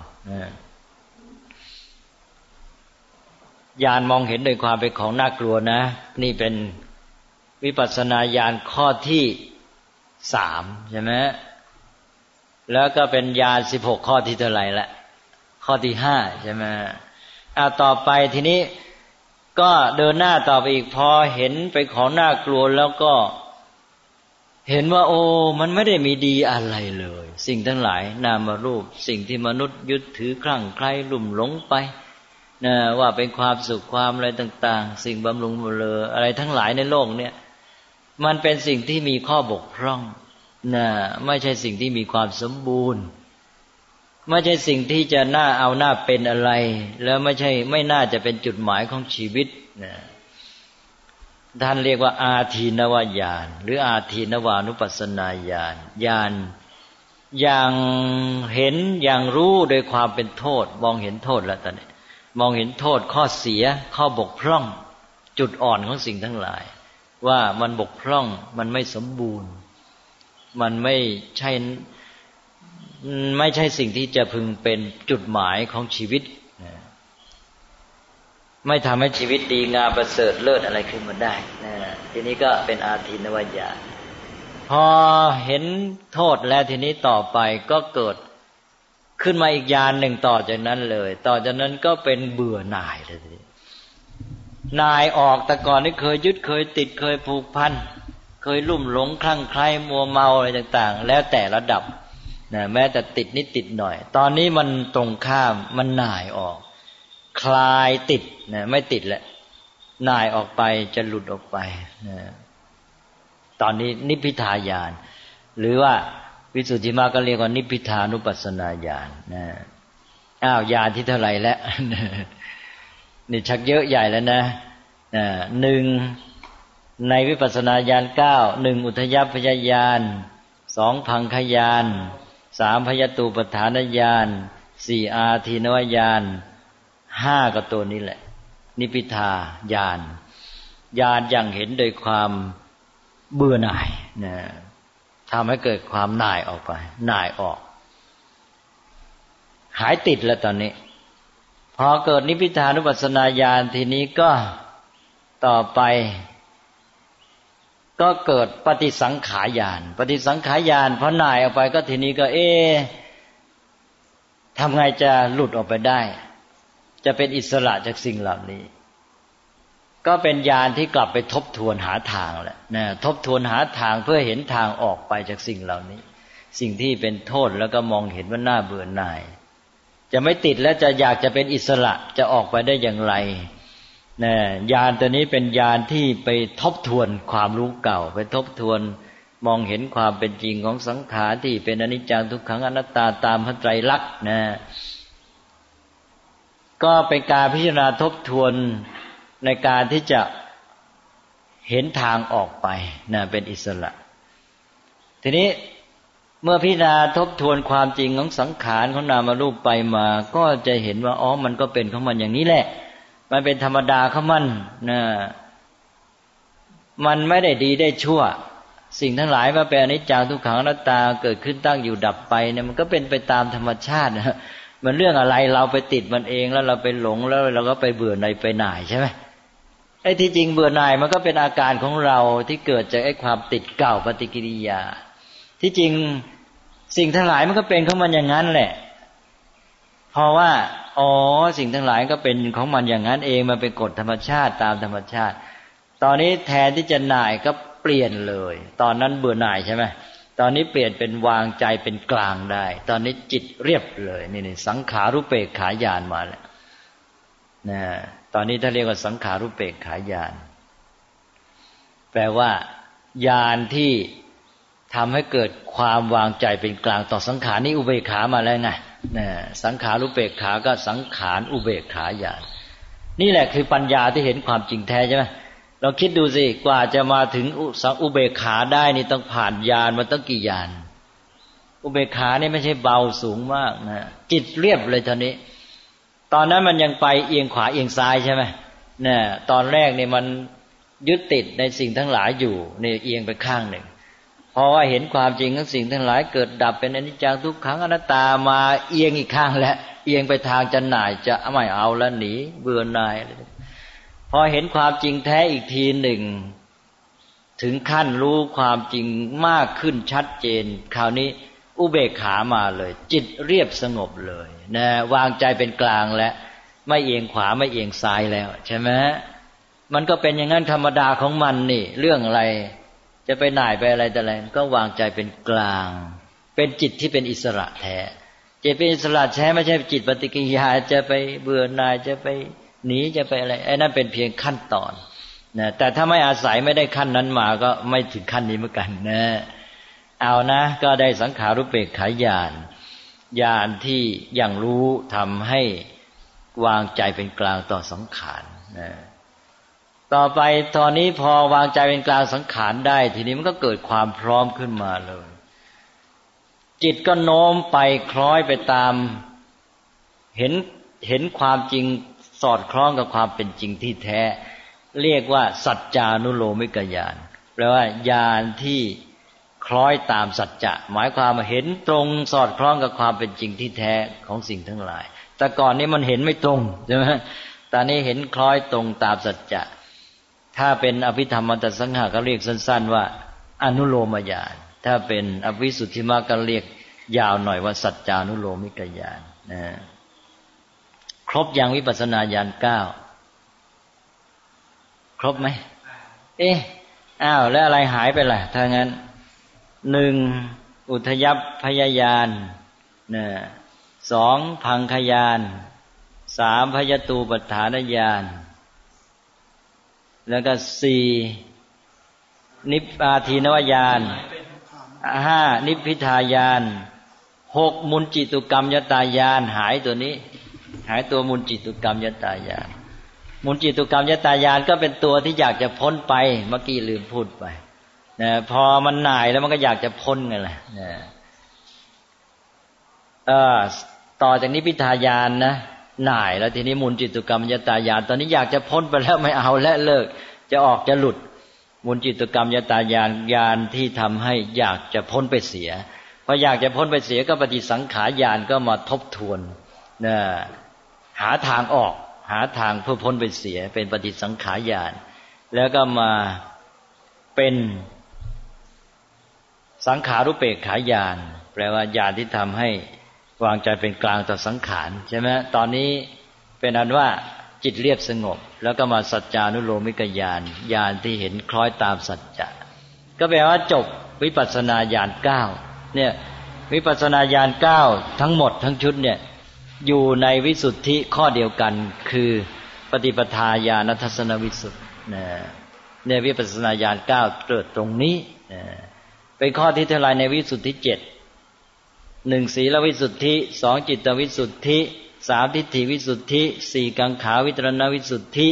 ญาณมองเห็นโดยความเป็นของน่ากลัวนะนี่เป็นวิปัสสนาญาณข้อที่3ใช่ไหมแล้วก็เป็นญาณ16ข้อที่เท่าไหร่ละข้อที่5ใช่ไหมต่อไปทีนี้ก็เดินหน้าต่อไปอีกพอเห็นเป็นของน่ากลัวแล้วก็เห็นว่าโอ้มันไม่ได้มีดีอะไรเลยสิ่งทั้งหลายนามรูปสิ่งที่มนุษย์ยึดถือคลั่งไคล้ลุ่มหลงไปว่าเป็นความสุขความอะไรต่างๆสิ่งบำรุงบำเรออะไรทั้งหลายในโลกเนี่ยมันเป็นสิ่งที่มีข้อบกพร่องไม่ใช่สิ่งที่มีความสมบูรณ์ไม่ใช่สิ่งที่จะน่าเอาน่าเป็นอะไรแล้วไม่น่าจะเป็นจุดหมายของชีวิตท่านเรียกว่าอาทีนวญาณหรืออาทีนวานุปัสสนาญาณญาณอย่างเห็นอย่างรู้โดยความเป็นโทษมองเห็นโทษแล้วตอนนี้มองเห็นโทษข้อเสียข้อบกพร่องจุดอ่อนของสิ่งทั้งหลายว่ามันบกพร่องมันไม่สมบูรณ์มันไม่ใช่สิ่งที่จะพึงเป็นจุดหมายของชีวิตไม่ทำให้ชีวิตดีงามประเสริฐเลิศอะไรขึ้นมาได้ทีนี้ก็เป็นอาทินวญาณพอเห็นโทษแล้วทีนี้ต่อไปก็เกิดขึ้นมาอีกญาณหนึ่งต่อจากนั้นเลยต่อจากนั้นก็เป็นเบื่อหน่ายเลยทีนี้หน่ายออกแต่ก่อนนี่เคยยึดเคยติดเคยผูกพันเคยลุ่มหลงคลั่งไคล้มัวเมาอะไรต่างๆแล้วแต่ระดับแม้แต่ติดนิดติดหน่อยตอนนี้มันตรงข้ามมันหน่ายออกคลายติดไม่ติดแล้วหน่ายออกไปจะหลุดออกไปตอนนี้นิพพิทายานหรือว่าวิสุทธิมรรคก็เรียกว่านิพพิทานุปัสสนาญาณญาณที่เท่าไหร่แล้วนี่ชักเยอะใหญ่แล้วนะหนึ่งในวิปัสสนาญาณ9 1อุทยพยญาณ2พังคญาณ3พยตูปฐานญาณ4อาทินวญาณ5ก็ตัวนี้แหละนิพพิทาญาณอย่างเห็นโดยความเบื่อหน่ายทำให้เกิดความหน่ายออกไปหน่ายออกหายติดแล้วตอนนี้พอเกิดนิพพิทานุปัสสนาญาณทีนี้ก็ต่อไปก็เกิดปฏิสังขารญาณปฏิสังขารญาณพอหน่ายออกไปก็ทีนี้ก็ทำไงจะหลุดออกไปได้จะเป็นอิสระจากสิ่งเหล่านี้ก็เป็นญาณที่กลับไปทบทวนหาทางแหละทบทวนหาทางเพื่อเห็นทางออกไปจากสิ่งเหล่านี้สิ่งที่เป็นโทษแล้วก็มองเห็นว่าน่าเบื่อหน่ายจะไม่ติดแล้วจะอยากจะเป็นอิสระจะออกไปได้อย่างไรญาณตัวนี้เป็นญาณที่ไปทบทวนความรู้เก่าไปทบทวนมองเห็นความเป็นจริงของสังขารที่เป็นอนิจจังทุกขังอนัตตาตามพระไตรลักษณ์ก็เป็นการพิจารณาทบทวนในการที่จะเห็นทางออกไปเป็นอิสระทีนี้เมื่อพิจารณาทบทวนความจริงของสังขารของนามรูปไปมาก็จะเห็นว่ามันก็เป็นของมันอย่างนี้แหละมันเป็นธรรมดาของมันมันไม่ได้ดีได้ชั่วสิ่งทั้งหลายมาเป็นอนิจจังทุกขังอนัตตาเกิดขึ้นตั้งอยู่ดับไปเนี่ยมันก็เป็นไปตามธรรมชาติมันเรื่องอะไรเราไปติดมันเองแล้วเราไปหลงแล้วเราก็ไปเบื่อในไปหน่ายใช่ไหมไอ้ที่จริงเบื่อหน่ายมันก็เป็นอาการของเราที่เกิดจากไอ้ความติดเก่าปฏิกิริยาที่จริงสิ่งทั้งหลายมันก็เป็นของมันอย่างนั้นแหละเพราะว่าสิ่งทั้งหลายก็เป็นของมันอย่างนั้นเองมันเป็นกฎธรรมชาติตามธรรมชาติตอนนี้แทนที่จะหน่ายก็เปลี่ยนเลยตอนนั้นเบื่อหน่ายใช่ไหมตอนนี้เปลี่ยนเป็นวางใจเป็นกลางได้ตอนนี้จิตเรียบเลยนี่สังขารุปเปกขาญาณมาแล้วตอนนี้ถ้าเรียกว่าสังขารุปเปกขาญาณแปลว่าญาณที่ทำให้เกิดความวางใจเป็นกลางต่อสังขารนี่อุเบกขามาแล้วไงสังขารุปเปกขาก็สังขารอุเบกขาญาณนี่แหละคือปัญญาที่เห็นความจริงแท้ใช่ไหมเราคิดดูสิกว่าจะมาถึงอุเบกขาได้นี่ต้องผ่านญาณมาตั้งกี่ญาณอุเบกขานี่ไม่ใช่เบาสูงมากจิตเรียบเลยทีนี้ตอนนั้นมันยังไปเอียงขวาเอียงซ้ายใช่ไหมตอนแรกนี่มันยึดติดในสิ่งทั้งหลายอยู่นี่เอียงไปข้างหนึ่งเพราะว่าเห็นความจริงของสิ่งทั้งหลายเกิดดับเป็นอนิจจังทุกขังอนัตตามาเอียงอีกข้างแล้วเอียงไปทางจะหน่ายจะไม่เอาแล้วหนีเบื่อหน่ายพอเห็นความจริงแท้อีกทีหนึ่งถึงขั้นรู้ความจริงมากขึ้นชัดเจนคราวนี้อุเบกขามาเลยจิตเรียบสงบเลยวางใจเป็นกลางและไม่เอียงขวาไม่เอียงซ้ายแล้วใช่ไหมมันก็เป็นอย่างนั้นธรรมดาของมันนี่เรื่องอะไรจะไปหน่ายไปอะไรแต่อะไรก็วางใจเป็นกลางเป็นจิตที่เป็นอิสระแท้จิตเป็นอิสระแท้ไม่ใช่จิตปฏิกิริยาจะไปเบื่อหน่ายจะไปหนีจะไปอะไรไอ้นั่นเป็นเพียงขั้นตอนแต่ถ้าไม่อาศัยไม่ได้ขั้นนั้นมาก็ไม่ถึงขั้นนี้เหมือนกันเอานะก็ได้สังขารุปเปกขาญาณญาณที่อย่างรู้ทำให้วางใจเป็นกลางต่อสังขารต่อไปตอนนี้พอวางใจเป็นกลางสังขารได้ทีนี้มันก็เกิดความพร้อมขึ้นมาเลยจิตก็โน้มไปคล้อยไปตามเห็นความจริงสอดคล้องกับความเป็นจริงที่แท้เรียกว่าสัจจานุโลมิกญาณแปลว่าญาณที่คคล้อยตามสัจจะหมายความว่าเห็นตรงสอดคล้องกับความเป็นจริงที่แท้ของสิ่งทั้งหลายแต่ก่อนนี้มันเห็นไม่ตรงใช่ไหมตอนนี้เห็นคล้อยตรงตามสัจจะถ้าเป็นอภิธรรมมัตตสังหะก็เรียกสั้นๆว่าอนุโลมญาณถ้าเป็นอวิสุทธิมรรคก็เรียกยาวหน่อยว่าสัจจานุโลมิกญาณนะครบยังวิปัสสนาญาณ9ครบไหมอ้าวแล้วอะไรหายไปล่ะถ้างั้น1อุทยัพพยญาณนะ2พังคญาณ3พยตูปฏฐานญาณแล้วก็4นิพพาทีนวญาณ5นิพพิทายาน6มุนจิตุกรรมยตายานหายตัวนี้หายตัวมุนจิตุกรรมยตายานมุนจิตุกรรมยตายานก็เป็นตัวที่อยากจะพ้นไปเมื่อกี้ลืมพูดไปนะพอมันหน่ายแล้วมันก็อยากจะพ้นไงล่ะนะต่อจากนี้พิทายานนะหน่ายแล้วทีนี้มุนจิตุกรรมยตายานตอนนี้อยากจะพ้นไปแล้วไม่เอาและเลิกจะออกจะหลุดมุนจิตุกรรมยตายานญาณที่ทำให้อยากจะพ้นไปเสียพออยากจะพ้นไปเสียก็ปฏิสังขารญาณก็มาทบทวนนะหาทางออกหาทางเพื่อพ้นไปเสียเป็นปฏิสังขารญาณแล้วก็มาเป็นสังขารุเปกขาญาณแปลว่าญาณที่ทำให้วางใจเป็นกลางต่อสังขารใช่ไหมตอนนี้เป็นอันว่าจิตเรียบสงบแล้วก็มาสัจจานุโลมิกญาณญาณที่เห็นคล้อยตามสัจจะก็แปลว่าจบวิปัสสนาญาณ9เนี่ยวิปัสสนาญาณ9ทั้งหมดทั้งชุดเนี่ยอยู่ในวิสุทธิข้อเดียวกันคือปฏิปทาญาณทัศนวิสุทธิเนี่ยวิปัสสนาญาณ9เกิดตรงนี้เป็นข้อที่เท่าไรในวิสุทธิ7 1ศีลวิสุทธิ2จิตวิสุทธิ3ทิฏฐิวิสุทธิ4กังขาวิตรณวิสุทธิ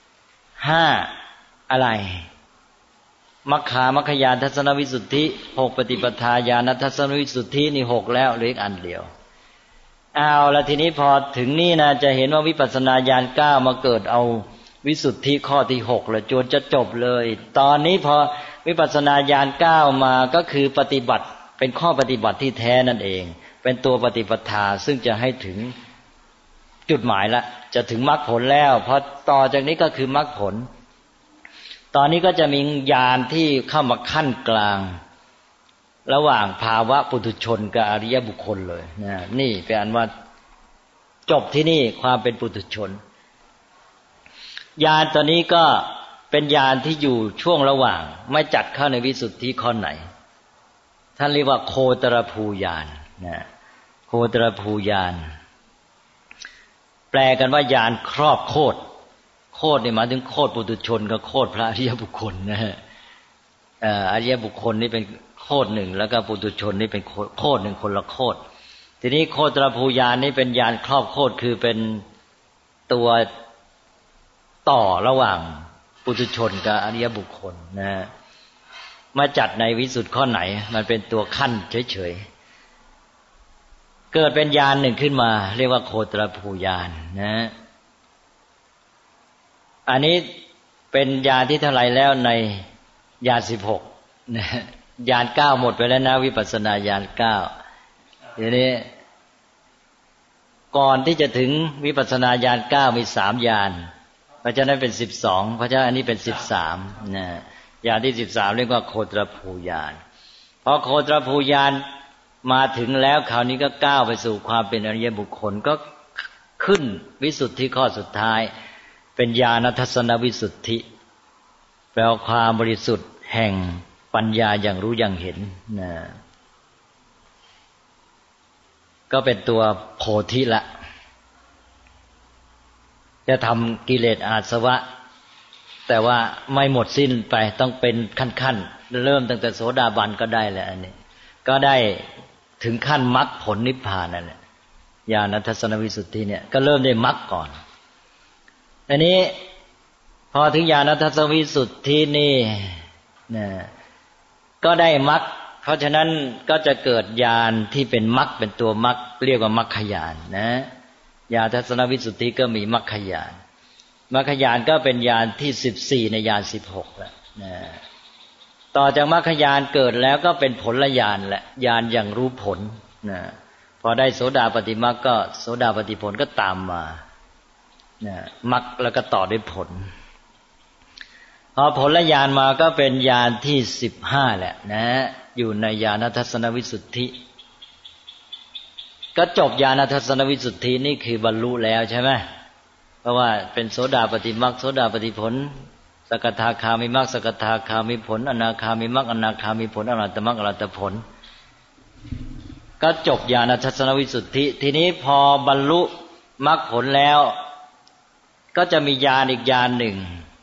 5อะไรมัคคามัคคยานทัศนวิสุทธิ6ปฏิปทาญาณทัศนวิสุทธินี่6แล้วเหลืออีกอันเดียวเอาละทีนี้พอถึงนี่นะจะเห็นว่าวิปัสสนาญาณ9มาเกิดเอาวิสุทธิข้อที่6แล้วจนจะจบเลยตอนนี้พอวิปัสสนาญาณ9มาก็คือปฏิบัติเป็นข้อปฏิบัติที่แท้นั่นเองเป็นตัวปฏิปทาซึ่งจะให้ถึงจุดหมายละจะถึงมรรคผลแล้วพอต่อจากนี้ก็คือมรรคผลตอนนี้ก็จะมีญาณที่เข้ามาขั้นกลางระหว่างภาวะปุถุชนกับอริยบุคคลเลยนะนี่เป็นอันว่าจบที่นี่ความเป็นปุถุชนญาณตอนนี้ก็เป็นญาณที่อยู่ช่วงระหว่างไม่จัดเข้าในวิสุทธิข้อไหนท่านเรียกว่าโคตรภูญาณนะโคตรภูญาณแปลกันว่าญาณครอบโคตรโคตรนี่หมายถึงโคตรปุถุชนกับโคตรพระอริยบุคคลนะฮะอริยบุคคลนี่เป็นโคตรหนึ่งแล้วก็ปุถุชนนี่เป็นโคตรหนึ่งคนละโคตรทีนี้โคตรภูญาณนี่เป็นญาณครอบโคตรคือเป็นตัวต่อระหว่างปุถุชนกับอริยบุคคลนะฮะมาจัดในวิสุทธิข้อไหนมันเป็นตัวขั้นเฉยๆเกิดเป็นญาณหนึ่งขึ้นมาเรียกว่าโคตรภูญาณนะอันนี้เป็นญาณที่เท่าไหร่แล้วในญาณ16นะญาณ9หมดไปแล้วนะวิปัสสนาญาณ9ทีนี้ก่อนที่จะถึงวิปัสสนาญาณ9มี3ญาณเพราะฉะนั้นเป็น12เพราะฉะนั้นอันนี้เป็น13นะญาณที่13เรียกว่าโคตรภูญาณพอโคตรภูญาณมาถึงแล้วคราวนี้ก็ก้าวไปสู่ความเป็นอริยบุคคลก็ขึ้นวิสุทธิข้อสุดท้ายเป็นญาณทัศนวิสุทธิแปลว่าความบริสุทธิ์แห่งปัญญาอย่างรู้อย่างเห็นนะก็เป็นตัวโพธิละจะทำกิเลสอาสวะแต่ว่าไม่หมดสิ้นไปต้องเป็นขั้นๆเริ่มตั้งแต่โสดาบันก็ได้แหละอันนี้ก็ได้ถึงขั้นมรรคผลนิพพานนั่นแหละญาณทัศนวิสุทธิเนี่ยก็เริ่มได้มรรคก่อนอันนี้พอถึงญาณทัศนวิสุทธินี่นะก็ได้มรรคเพราะฉะนั้นก็จะเกิดญาณที่เป็นมรรคเป็นตัวมรรคเรียกว่ามรรคญาณนะญาณทัศนวิสุทธิก็มีมรรคญาณมรรคญาณก็เป็นญาณที่14ในญาณ16แล้วนะต่อจากมรรคญาณเกิดแล้วก็เป็นผลญาณแหละญาณอย่างรู้ผลนะพอได้โสดาปัตติมรรคก็โสดาปัตติผลก็ตามมานะมรรคแล้วก็ต่อด้วยผลพอผลญาณมาก็เป็นญาณที่15แหละนะอยู่ในญาณทัศนวิสุทธิก็จบญาณทัศนวิสุทธินี่คือบรรลุแล้วใช่ไหมเพราะว่าเป็นโสดาปัตติมรรคโสดาปัตติผลสกทาคามิมรรคสกทาคามิผลอนาคามิมรรคอนาคามิผลอรหัตตมรรคอรหัตตผลก็จบญาณทัศนวิสุทธิทีนี้พอบรรลุมรรคผลแล้วก็จะมีญาณอีกญาณหนึ่ง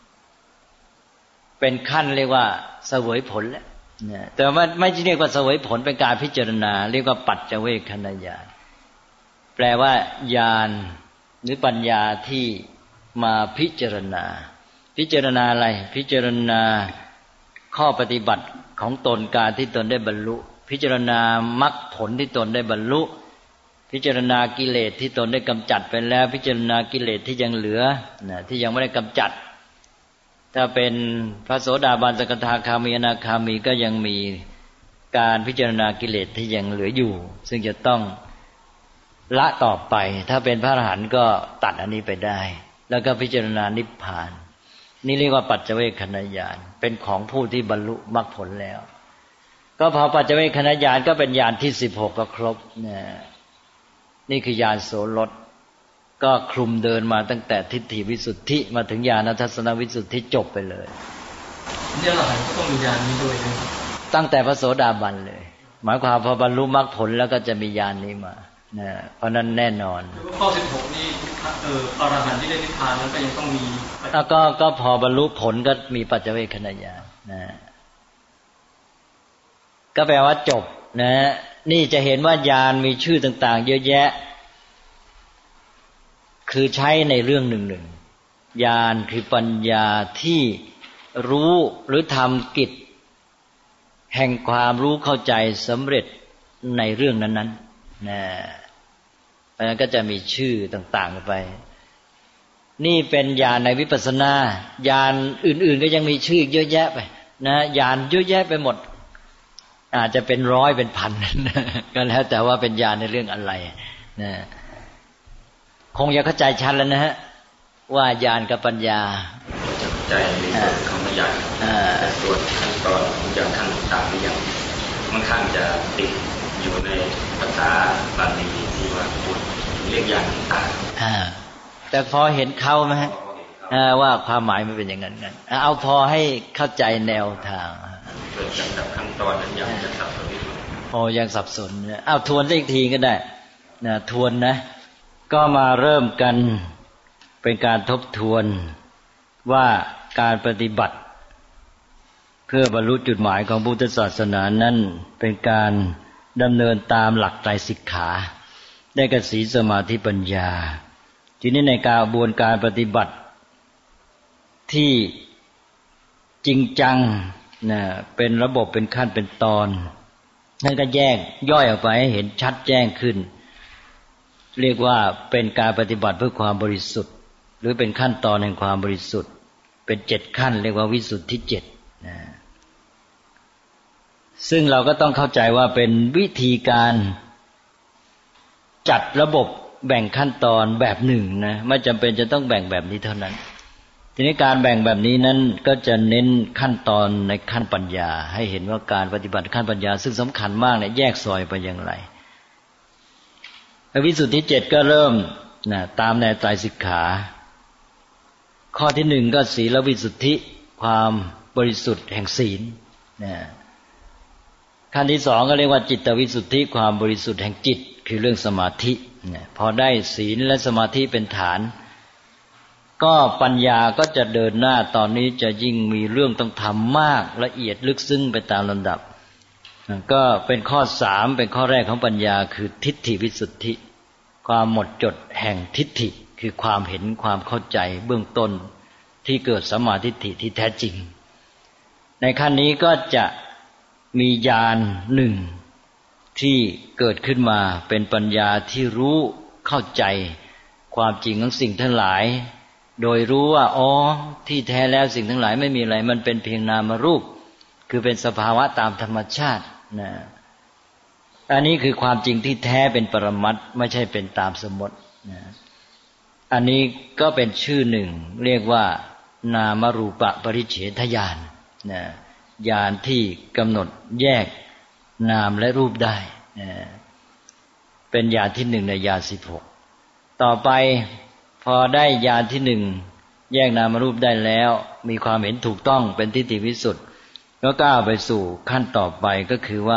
เป็นขั้นเรียกว่าเสวยผลแล้วแต่ว่าไม่ใช่เรียกว่าเสวยผลเป็นการพิจารณาเรียกว่าปัจเจเวคขณญาณแปลว่าญาณหรือปัญญาที่มาพิจารณาอะไรพิจารณาข้อปฏิบัติของตนการที่ตนได้บรรลุพิจารณามรรคผลที่ตนได้บรรลุพิจารณากิเลสที่ตนได้กำจัดไปแล้วพิจารณากิเลสที่ยังเหลือที่ยังไม่ได้กำจัดถ้าเป็นพระโสดาบันสกทาคามีอนาคามีก็ยังมีการพิจารณากิเลสที่ยังเหลืออยู่ซึ่งจะต้องละต่อไปถ้าเป็นพระอรหันต์ก็ตัดอันนี้ไปได้แล้วก็พิจารณานิพพานนี่เรียกว่าปัจเจเวคขณญาณเป็นของผู้ที่บรรลุมรรคผลแล้วก็พอปัจเจเวคขณญาณก็เป็นญาณที่16ก็ครบนี่คือญาณโสรสก็คลุมเดินมาตั้งแต่ทิฏฐิวิสุทธิมาถึงญาณทัศนวิสุทธิจบไปเลยเนี่ยอรหันต์ก็ต้องมีญาณนี้ด้วยนะครับตั้งแต่พระโสดาบันเลยหมายความพอบรรลุมรรคผลแล้วก็จะมีญาณนี้มาเพราะนั้นแน่นอนข้อ16นี่อรหันต์ที่ได้นิพพานนั้นก็ยังต้องมีก็พอบรรลุผลก็มีปัจเจเวคขณญาณก็แปลว่าจบนี่จะเห็นว่าญาณมีชื่อต่างๆเยอะแยะคือใช้ในเรื่องหนึ่งญาณคือปัญญาที่รู้หรือทำกิจแห่งความรู้เข้าใจสำเร็จในเรื่องนั้นเพราะฉะนั้นก็จะมีชื่อต่างๆไปนี่เป็นญาณในวิปัสสนาญาณอื่นๆก็ยังมีชื่อเยอะแยะไปญาณเยอะแยะไปหมดอาจจะเป็นร้อยเป็นพันก็แล้วแต่ว่าเป็นญาณในเรื่องอะไรคงจะเข้าใจชัดแล้วนะฮะว่าญาณกับปัญญาจะเข้าใจในส่วนของญาณแต่ส่วนขั้นตอนอย่างขั้นต่างๆยังค่อนข้างจะติดอยู่ในภาษาบาลีที่ว่าพูดเรียกญาณต่างแต่พอเห็นเขาไหมฮะว่าความหมายมันเป็นอย่างนั้นกันเอาพอให้เข้าใจแนวทางเกิดจากขั้นตอนนั้นยังสับสนยังสับสนเอาทวนอีกทีก็ได้ทวนนะก็มาเริ่มกันเป็นการทบทวนว่าการปฏิบัติเพื่อบรรลุจุดหมายของพุทธศาสนานั้นเป็นการดำเนินตามหลักไตรสิกขาได้แก่ศีลสมาธิปัญญาทีนี้ในกระบวนการปฏิบัติที่จริงจังเป็นระบบเป็นขั้นเป็นตอนนั่นก็แยกย่อยออกไปให้เห็นชัดแจ้งขึ้นเรียกว่าเป็นการปฏิบัติเพื่อความบริสุทธิ์หรือเป็นขั้นตอนแห่งความบริสุทธิ์เป็น7ขั้นเรียกว่าวิสุทธิ7ซึ่งเราก็ต้องเข้าใจว่าเป็นวิธีการจัดระบบแบ่งขั้นตอนแบบหนึ่งไม่จำเป็นจะต้องแบ่งแบบนี้เท่านั้นทีนี้การแบ่งแบบนี้นั้นก็จะเน้นขั้นตอนในขั้นปัญญาให้เห็นว่าการปฏิบัติขั้นปัญญาซึ่งสำคัญมากแยกซอยไปอย่างไรวิสุทธิ7ก็เริ่มตามในไตรสิกขาข้อที่1ก็ศีลวิสุทธิความบริสุทธิ์แห่งศีลขั้นที่2ก็เรียกว่าจิตวิสุทธิความบริสุทธิ์แห่งจิตคือเรื่องสมาธิพอได้ศีลและสมาธิเป็นฐานก็ปัญญาก็จะเดินหน้าตอนนี้จะยิ่งมีเรื่องต้องทำมากละเอียดลึกซึ้งไปตามลำดับก็เป็นข้อ3เป็นข้อแรกของปัญญาคือทิฏฐิวิสุทธิความหมดจดแห่งทิฏฐิคือความเห็นความเข้าใจเบื้องต้นที่เกิดสัมมาทิฏฐิที่แท้จริงในขั้นนี้ก็จะมีญาณหนึ่งที่เกิดขึ้นมาเป็นปัญญาที่รู้เข้าใจความจริงของสิ่งทั้งหลายโดยรู้ว่าที่แท้แล้วสิ่งทั้งหลายไม่มีอะไรมันเป็นเพียงนามรูปคือเป็นสภาวะตามธรรมชาตินะอันนี้คือความจริงที่แท้เป็นปรมัตถ์ไม่ใช่เป็นตามสมมตินะอันนี้ก็เป็นชื่อหนึ่งเรียกว่านามรูปปริเฉทญาณนะญาณที่กำหนดแยกนามและรูปได้นะเป็นญาณที่หนึ่งในญาณ16ต่อไปพอได้ญาณที่หนึ่งแยกนามรูปได้แล้วมีความเห็นถูกต้องเป็นทิฏฐิวิสุทธิ์ก็ก้าวไปสู่ขั้นต่อไปก็คือว่า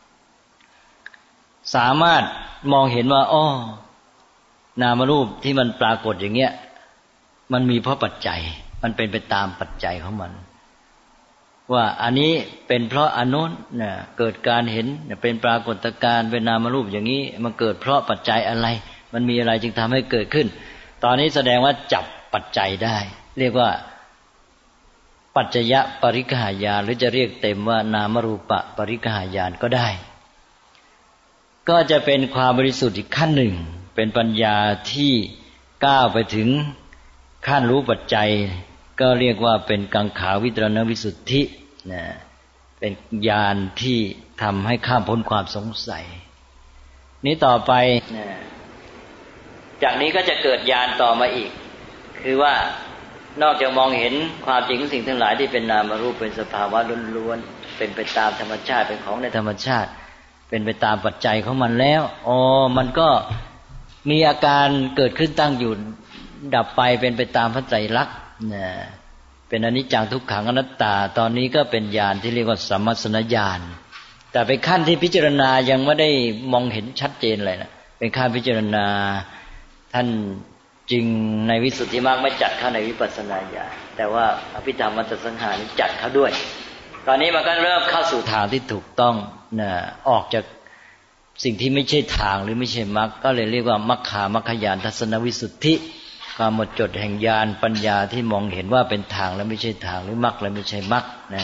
สามารถมองเห็นว่านามรูปที่มันปรากฏอย่างเงี้ยมันมีเพราะปัจจัยมันเป็นไปตามปัจจัยของมันว่าอันนี้เป็นเพราะอันโน้นเนี่ยเกิดการเห็นเป็นปรากฏการณ์เป็นนามรูปอย่างนี้มันเกิดเพราะปัจจัยอะไรมันมีอะไรจึงทำให้เกิดขึ้นตอนนี้แสดงว่าจับปัจจัยได้เรียกว่าปัจจยปริฆายานหรือจะเรียกเต็มว่านามรูปปริฆายานก็ได้ก็จะเป็นความบริสุทธิ์อีกขั้นหนึ่งเป็นปัญญาที่ก้าวไปถึงขั้นรู้ปัจจัยก็เรียกว่าเป็นกังขาวิตรณวิสุทธินะเป็นญาณที่ทำให้ข้ามพ้นความสงสัยนี้ต่อไปนะจากนี้ก็จะเกิดญาณต่อมาอีกคือว่านอกจากมองเห็นความจริงของสิ่งทั้งหลายที่เป็นนามรูปเป็นสภาวะล้วนๆเป็นไปตามธรรมชาติเป็นของในธรรมชาติเป็นไปตามปัจจัยของมันแล้วมันก็มีอาการเกิดขึ้นตั้งอยู่ดับไปเป็นไปตามพระไตรลักษณ์นะเป็นอนิจจังทุกขังอนัตตาตอนนี้ก็เป็นญาณที่เรียกว่าสัมมัสสนญาณแต่เป็นขั้นที่พิจารณายังไม่ได้มองเห็นชัดเจนเลยนะเป็นขั้นพิจารณาท่านจึงในวิสุทธิมรรคไม่จัดเข้าในวิปัสสนาญาณแต่ว่าอภิธรรมมัตตสังหารนี้จัดเข้าด้วยตอนนี้มันก็เริ่มเข้าสู่ทางที่ถูกต้องนะออกจากสิ่งที่ไม่ใช่ทางหรือไม่ใช่มรรคก็เลยเรียกว่ามัคคามัคคญาณทัศนวิสุทธิความหมดจดแห่งญาณปัญญาที่มองเห็นว่าเป็นทางและไม่ใช่ทางหรือมรรคและไม่ใช่มรรคนะ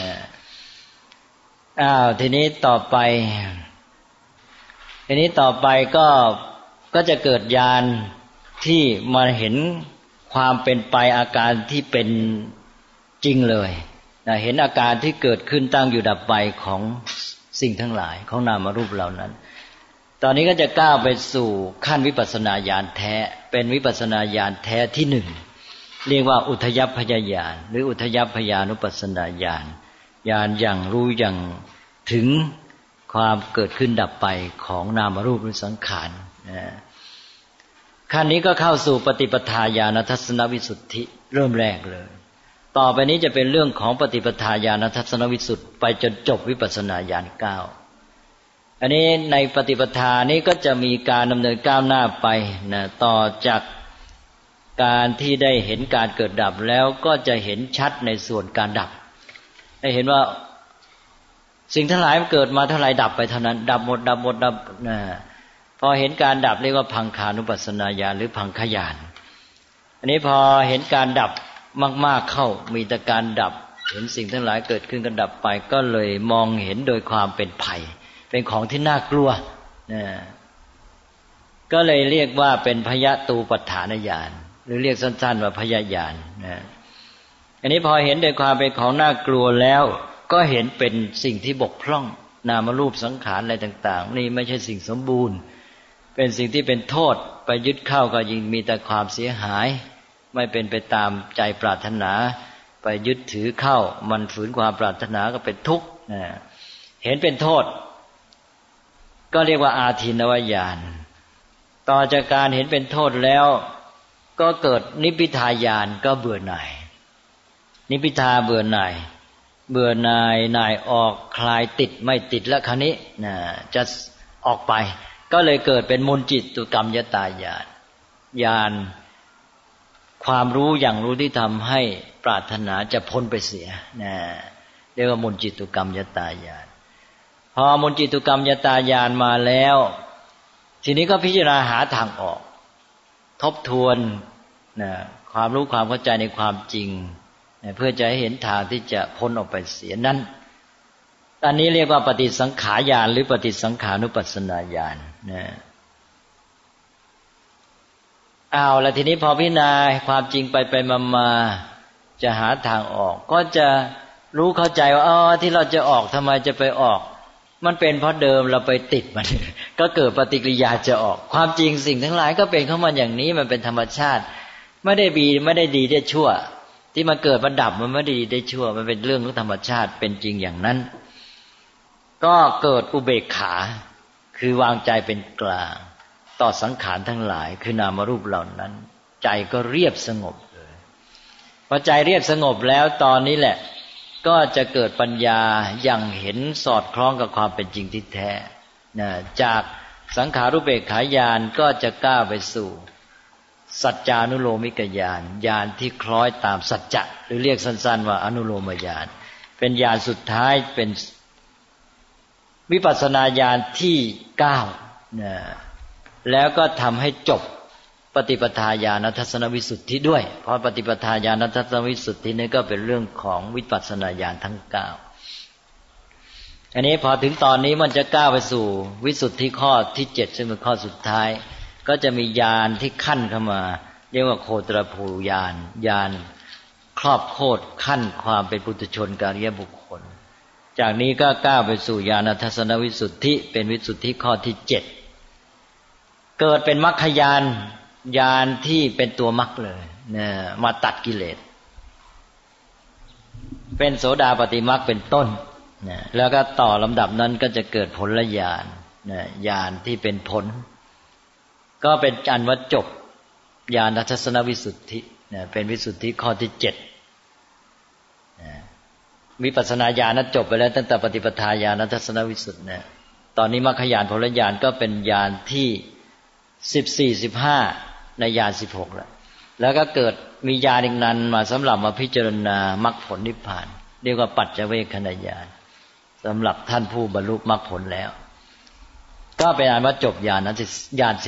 ทีนี้ต่อไปก็จะเกิดญาณที่มาเห็นความเป็นไปอาการที่เป็นจริงเลยนะเห็นอาการที่เกิดขึ้นตั้งอยู่ดับไปของสิ่งทั้งหลายของนามรูปเหล่านั้นตอนนี้ก็จะก้าวไปสู่ขั้นวิปัสสนาญาณแท้เป็นวิปัสสนาญาณแท้ที่หนึ่งเรียกว่าอุทยัพพยญาณหรืออุทยัพพยานุปัสสนาญาณญาณอย่างรู้อย่างถึงความเกิดขึ้นดับไปของนามรูปหรือสังขารขั้นนี้ก็เข้าสู่ปฏิปทาญาณทัศนวิสุทธิเริ่มแรกเลยต่อไปนี้จะเป็นเรื่องของปฏิปทาญาณทัศนวิสุทธิไปจนจบวิปัสสนาญาณ9อันนี้ในปฏิปทานี้ก็จะมีการดำเนินก้าวหน้าไปนะต่อจากการที่ได้เห็นการเกิดดับแล้วก็จะเห็นชัดในส่วนการดับให้เห็นว่าสิ่งทั้งหลายมันเกิดมาเท่าไรดับไปเท่านั้นดับหมดนะพอเห็นการดับเรียกว่าพังคานุปัสสนาญาณหรือพังคญาณอันนี้พอเห็นการดับมากๆเข้ามีแต่การดับเห็นสิ่งทั้งหลายเกิดขึ้นก็ดับไปก็เลยมองเห็นโดยความเป็นภัยเป็นของที่น่ากลัวนะก็เลยเรียกว่าเป็นพยตูปัฏฐานญาณหรือเรียกสั้นๆว่าพยญาณนะอันนี้พอเห็นโดยความเป็นของน่ากลัวแล้วก็เห็นเป็นสิ่งที่บกพร่องนามรูปสังขารอะไรต่างๆนี่ไม่ใช่สิ่งสมบูรณ์เป็นสิ่งที่เป็นโทษไปยึดเข้าก็ยิ่งมีแต่ความเสียหายไม่เป็นไปตามใจปรารถนาไปยึดถือเข้ามันฝืนความปรารถนาก็เป็นทุกข์เห็นเป็นโทษก็เรียกว่าอาทินวญาณต่อจากการเห็นเป็นโทษแล้วก็เกิดนิพพิทายานก็เบื่อหน่ายนิพพิทาเบื่อหน่ายหน่ายออกคลายติดไม่ติดแล้วคราวนี้จะออกไปก็เลยเกิดเป็นมุนจิตุกรรมยตายานญาณความรู้อย่างรู้ที่ทำให้ปรารถนาจะพ้นไปเสียเรียกว่ามุนจิตุกรรมยตายานพอมุนจิตุกรรมยตายานมาแล้วทีนี้ก็พิจารณาหาทางออกทบทวนความรู้ความเข้าใจในความจริงเพื่อจะให้เห็นทางที่จะพ้นออกไปเสียนั้นอันนี้เรียกว่าปฏิสังขารญาณหรือปฏิสังขานุปัสสนาญาณแล้วทีนี้พอพิจารณาความจริงไปมาจะหาทางออกก็จะรู้เข้าใจว่าที่เราจะออกทำไมจะไปออกมันเป็นเพราะเดิมเราไปติดมันก็เกิดปฏิกิริยาจะออกความจริงสิ่งทั้งหลายก็เป็นของมันอย่างนี้มันเป็นธรรมชาติไม่ได้ดีได้ชั่วที่มันเกิดมันดับมันไม่ได้ดีได้ชั่วมันเป็นเรื่องของธรรมชาติเป็นจริงอย่างนั้นก็เกิดอุเบกขาคือวางใจเป็นกลางต่อสังขารทั้งหลายคือนามรูปเหล่านั้นใจก็เรียบสงบเลยพอใจเรียบสงบแล้วตอนนี้แหละก็จะเกิดปัญญาอย่างเห็นสอดคล้องกับความเป็นจริงที่แท้จากสังขารุเบกขาญาณก็จะก้าวไปสู่สัจจานุโลมิกญาณญาณที่คล้อยตามสัจจะหรือเรียกสั้นๆว่าอนุโลมญาณเป็นญาณสุดท้ายเป็นวิปัสสนาญาณที่9แล้วก็ทำให้จบปฏิปทาญาณทัศนวิสุทธิด้วยเพราะปฏิปทาญาณทัศนวิสุทธินี่ก็เป็นเรื่องของวิปัสสนาญาณทั้ง9อันนี้พอถึงตอนนี้มันจะก้าวไปสู่วิสุทธิข้อที่7ซึ่งเป็นข้อสุดท้ายก็จะมีญาณที่ขั้นเข้ามาเรียกว่าโคตรภูญาณญาณครอบโคตรขั้นความเป็นปุถุชนอริยบุคคลจากนี้ก็ก้าวไปสู่ญาณทัศนวิสุทธิเป็นวิสุทธิข้อที่7เกิดเป็นมรรคญาณญาณที่เป็นตัวมรรคเลยมาตัดกิเลสเป็นโสดาปัตติมรรคเป็นต้นแล้วก็ต่อลำดับนั้นก็จะเกิดผลญาณญาณที่เป็นผลก็เป็นอันว่าจบญาณทัศนวิสุทธิเป็นวิสุทธิข้อที่7วิปัสสนาญาณนั้นจบไปแล้วตั้งแต่ปฏิปทาญาณทัศนวิสุทธิตอนนี้มรรคญาณผลญาณก็เป็นญาณที่14 15ในญาณ16แล้วก็เกิดมีญาณอีกนั้นมาสำหรับมาพิจารณามรรคผลนิพพานเรียกว่าปัจเจเวคขณญาณสำหรับท่านผู้บรรลุมรรคผลแล้วก็เป็นอันว่าจบญาณนั้นญาณ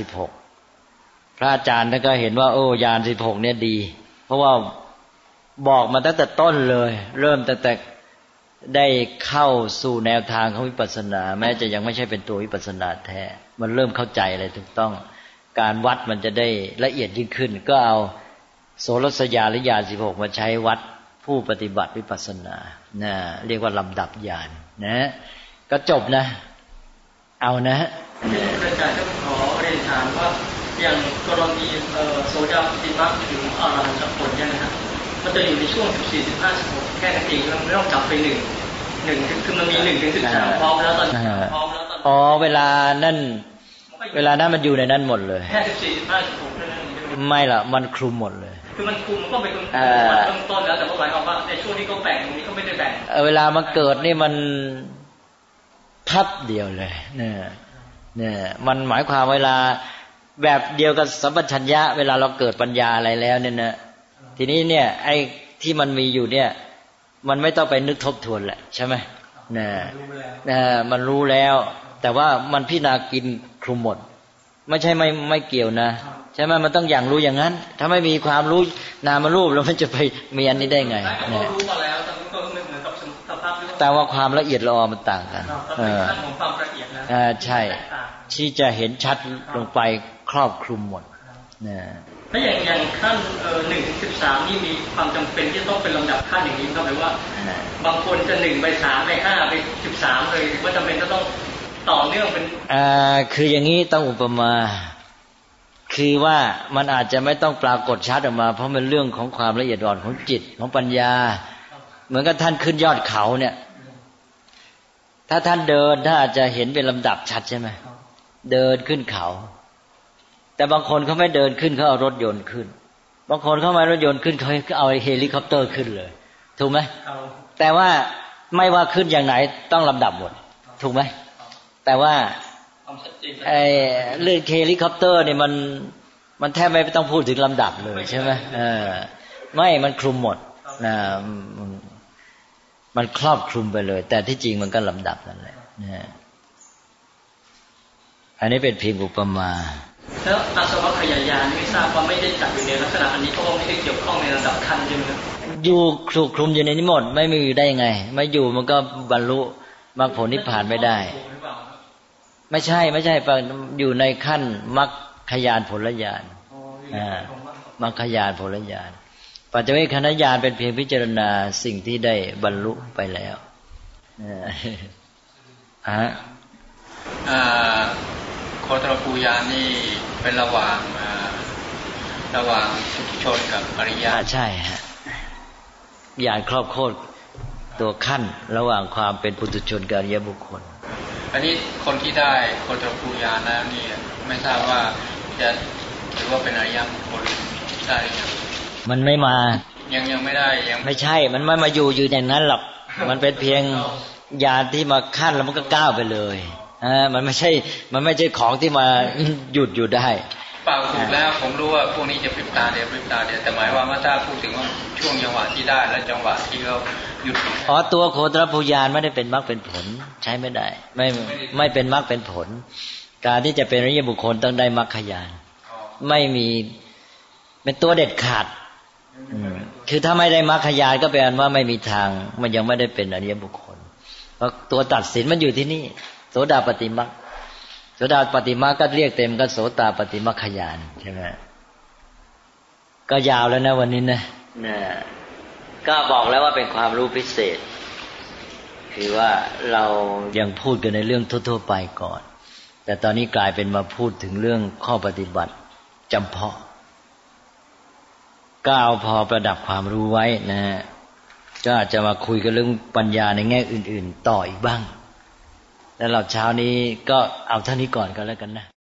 16พระอาจารย์ท่านก็เห็นว่าญาณ16เนี่ยดีเพราะว่าบอกมาตั้งแต่ต้นเลยเริ่มตั้งแต่ได้เข้าสู่แนวทางของวิปัสสนาแม้จะยังไม่ใช่เป็นตัววิปัสสนาแท้มันเริ่มเข้าใจอะไรถูกต้องการวัดมันจะได้ละเอียดยิ่งขึ้นก็เอาโสรสญาณหรือญาณ16มาใช้วัดผู้ปฏิบัติวิปัสสนาเรียกว่าลำดับญาณก็จบนะเอานะอาจารย์จะขอเรียนถามว่าอย่างกรณีโสดาปัตติมรรคถึงอรหันตผลเนี่ยนะครับมันจะอยู่ในช่วง14 15 16แค่นั้นเองเราไม่ต้องจับไป1คือมันมี1 ถึง 13พร้อมแล้วตอนพร้อมแล้วตอนเวลานั้นมันอยู่ในนั้นหมดเลยแค่14 15 16นั่นไม่ล่ะมันคลุมหมดเลยคือมันคลุมมันก็เป็นเริ่มต้นแล้วแต่ว่าหมายความว่าในช่วงที่เขาแบ่งตรงนี้เขาไม่ได้แบ่งเวลามันเกิดนี่มันทับเดียวเลยเนี่ยมันหมายความเวลาแบบเดียวกับสัมปชัญญะเวลาเราเกิดปัญญาอะไรแล้วเนี่ยนะทีนี้เนี่ยไอ้ที่มันมีอยู่เนี่ยมันไม่ต้องไปนึกทบทวนแหละใช่ไหมมันรู้แล้วแต่ว่ามันพิจารณากินคลุมหมดไม่ใช่ไม่เกี่ยวนะใช่ไหมมันต้องอย่างรู้อย่างนั้นถ้าไม่มีความรู้นามรูปแล้วมันจะไปมีอันนี้ได้ไงเนี่ยรู้มาแล้วก็ไม่เหมือนกับสภาพแต่ว่าความละเอียดละออมันต่างกันของความละเอียดนะใช่ที่จะเห็นชัดลงไปครอบคลุมหมดถ้าอย่างขั้น1 ถึง 13นี่มีความจำเป็นที่ต้องเป็นลำดับขั้นอย่างนี้ครับหรือว่าบางคนจะ1 ไป 3 ไป 5 ไป 13เลยว่าจำเป็นจะต้องต่อเนื่องเป็นคืออย่างนี้ต้องอุปมาคือว่ามันอาจจะไม่ต้องปรากฏชัดออกมาเพราะมันเรื่องของความละเอียดอ่อนของจิตของปัญญาเหมือนกับท่านขึ้นยอดเขาเนี่ยถ้าท่านเดินถ้าอาจจะเห็นเป็นลำดับชัดใช่ไหมเดินขึ้นเขาแต่บางคนเขาไม่เดินขึ้นเขาเอารถยนต์ขึ้นบางคนเขาไม่รถยนต์ขึ้นเขาเอาเฮลิคอปเตอร์ขึ้นเลยถูกไหมแต่ว่าไม่ว่าขึ้นอย่างไหนต้องลำดับหมดถูกไหมแต่ว่าไอ้เรื่องเฮลิคอปเตอร์เนี่ยมันแทบไม่ต้องพูดถึงลำดับเลยใช่ไหมไม่มันคลุมหมดมันครอบคลุมไปเลยแต่ที่จริงมันก็ลำดับนั่นแหละอันนี้เป็นเพียงอุปมาแล้วอาสวะขยายานไม่ทราบว่าไม่ได้จัดอยู่ในลักษณะอันนี้เพราะว่าไม่ได้เกี่ยวข้องในระดับขั้นใช่ไหมครับอยู่ถูกคลุมอยู่ในนี้หมดไม่มีได้ยังไงไม่อยู่มันก็บรรลุมรรคผลนิพพานไม่ได้ไม่ใช่อยู่ในขั้นมรรคญาณผลญาณมรรคญาณผลญาณปัจจเวคขณญาณเป็นเพียงพิจารณาสิ่งที่ได้บรรลุไปแล้วโคตรภูญาณนี่เป็นระหว่างปุถุชนกับอริยะใช่ฮะญาณครอบโคตรตัวขั้นระหว่างความเป็นปุถุชนกับอริยบุคคลอันนี้คนที่ได้โคตรภูญาณแล้วนี่ไม่ทราบว่าจะถือว่าเป็นอริยบุคคลได้ยังมันไม่มายังไม่ได้ยังไม่ใช่มันไม่มาอยู่อย่างนั้นหรอกมันเป็นเพียงญาณที่มาขั้นแล้วมันก็ก้าวไปเลยมันไม่ใช่ของที่มาหยุดอยู่ได้เปล่าถูกแล้วผมรู้ว่าพวกนี้จะพริบตาเดียวแต่หมายว่าถ้าพูดถึงว่าช่วงจังหวะที่ได้และจังหวะที่เขาหยุดตัวโคตรภูญาณไม่ได้เป็นมรรคเป็นผลใช้ไม่ได้ไม่เป็นมรรคเป็นผลการที่จะเป็นอริยบุคคลต้องได้มรรคญาณไม่มีเป็นตัวเด็ดขาดคือถ้าไม่ได้มรรคญาณก็แปลว่าไม่มีทางมันยังไม่ได้เป็นอริยบุคคลเพราะตัวตัดสินมันอยู่ที่นี่โสดาปัตติมรรคโสดาปัตติมรรคก็เรียกเต็มก็โสตปัตติมรรคญาณใช่ไหมก็ยาวแล้วนะวันนี้นะก็บอกแล้วว่าเป็นความรู้พิเศษคือว่าเรายังพูดกันในเรื่องทั่วๆไปก่อนแต่ตอนนี้กลายเป็นมาพูดถึงเรื่องข้อปฏิบัติจำเพาะก็เอาพอประดับความรู้ไว้นะก็อาจจะมาคุยกันเรื่องปัญญาในแง่อื่นๆต่ออีกบ้างแล้วเราเช้านี้ก็เอาเท่านี้ก่อนก็แล้วกันนะ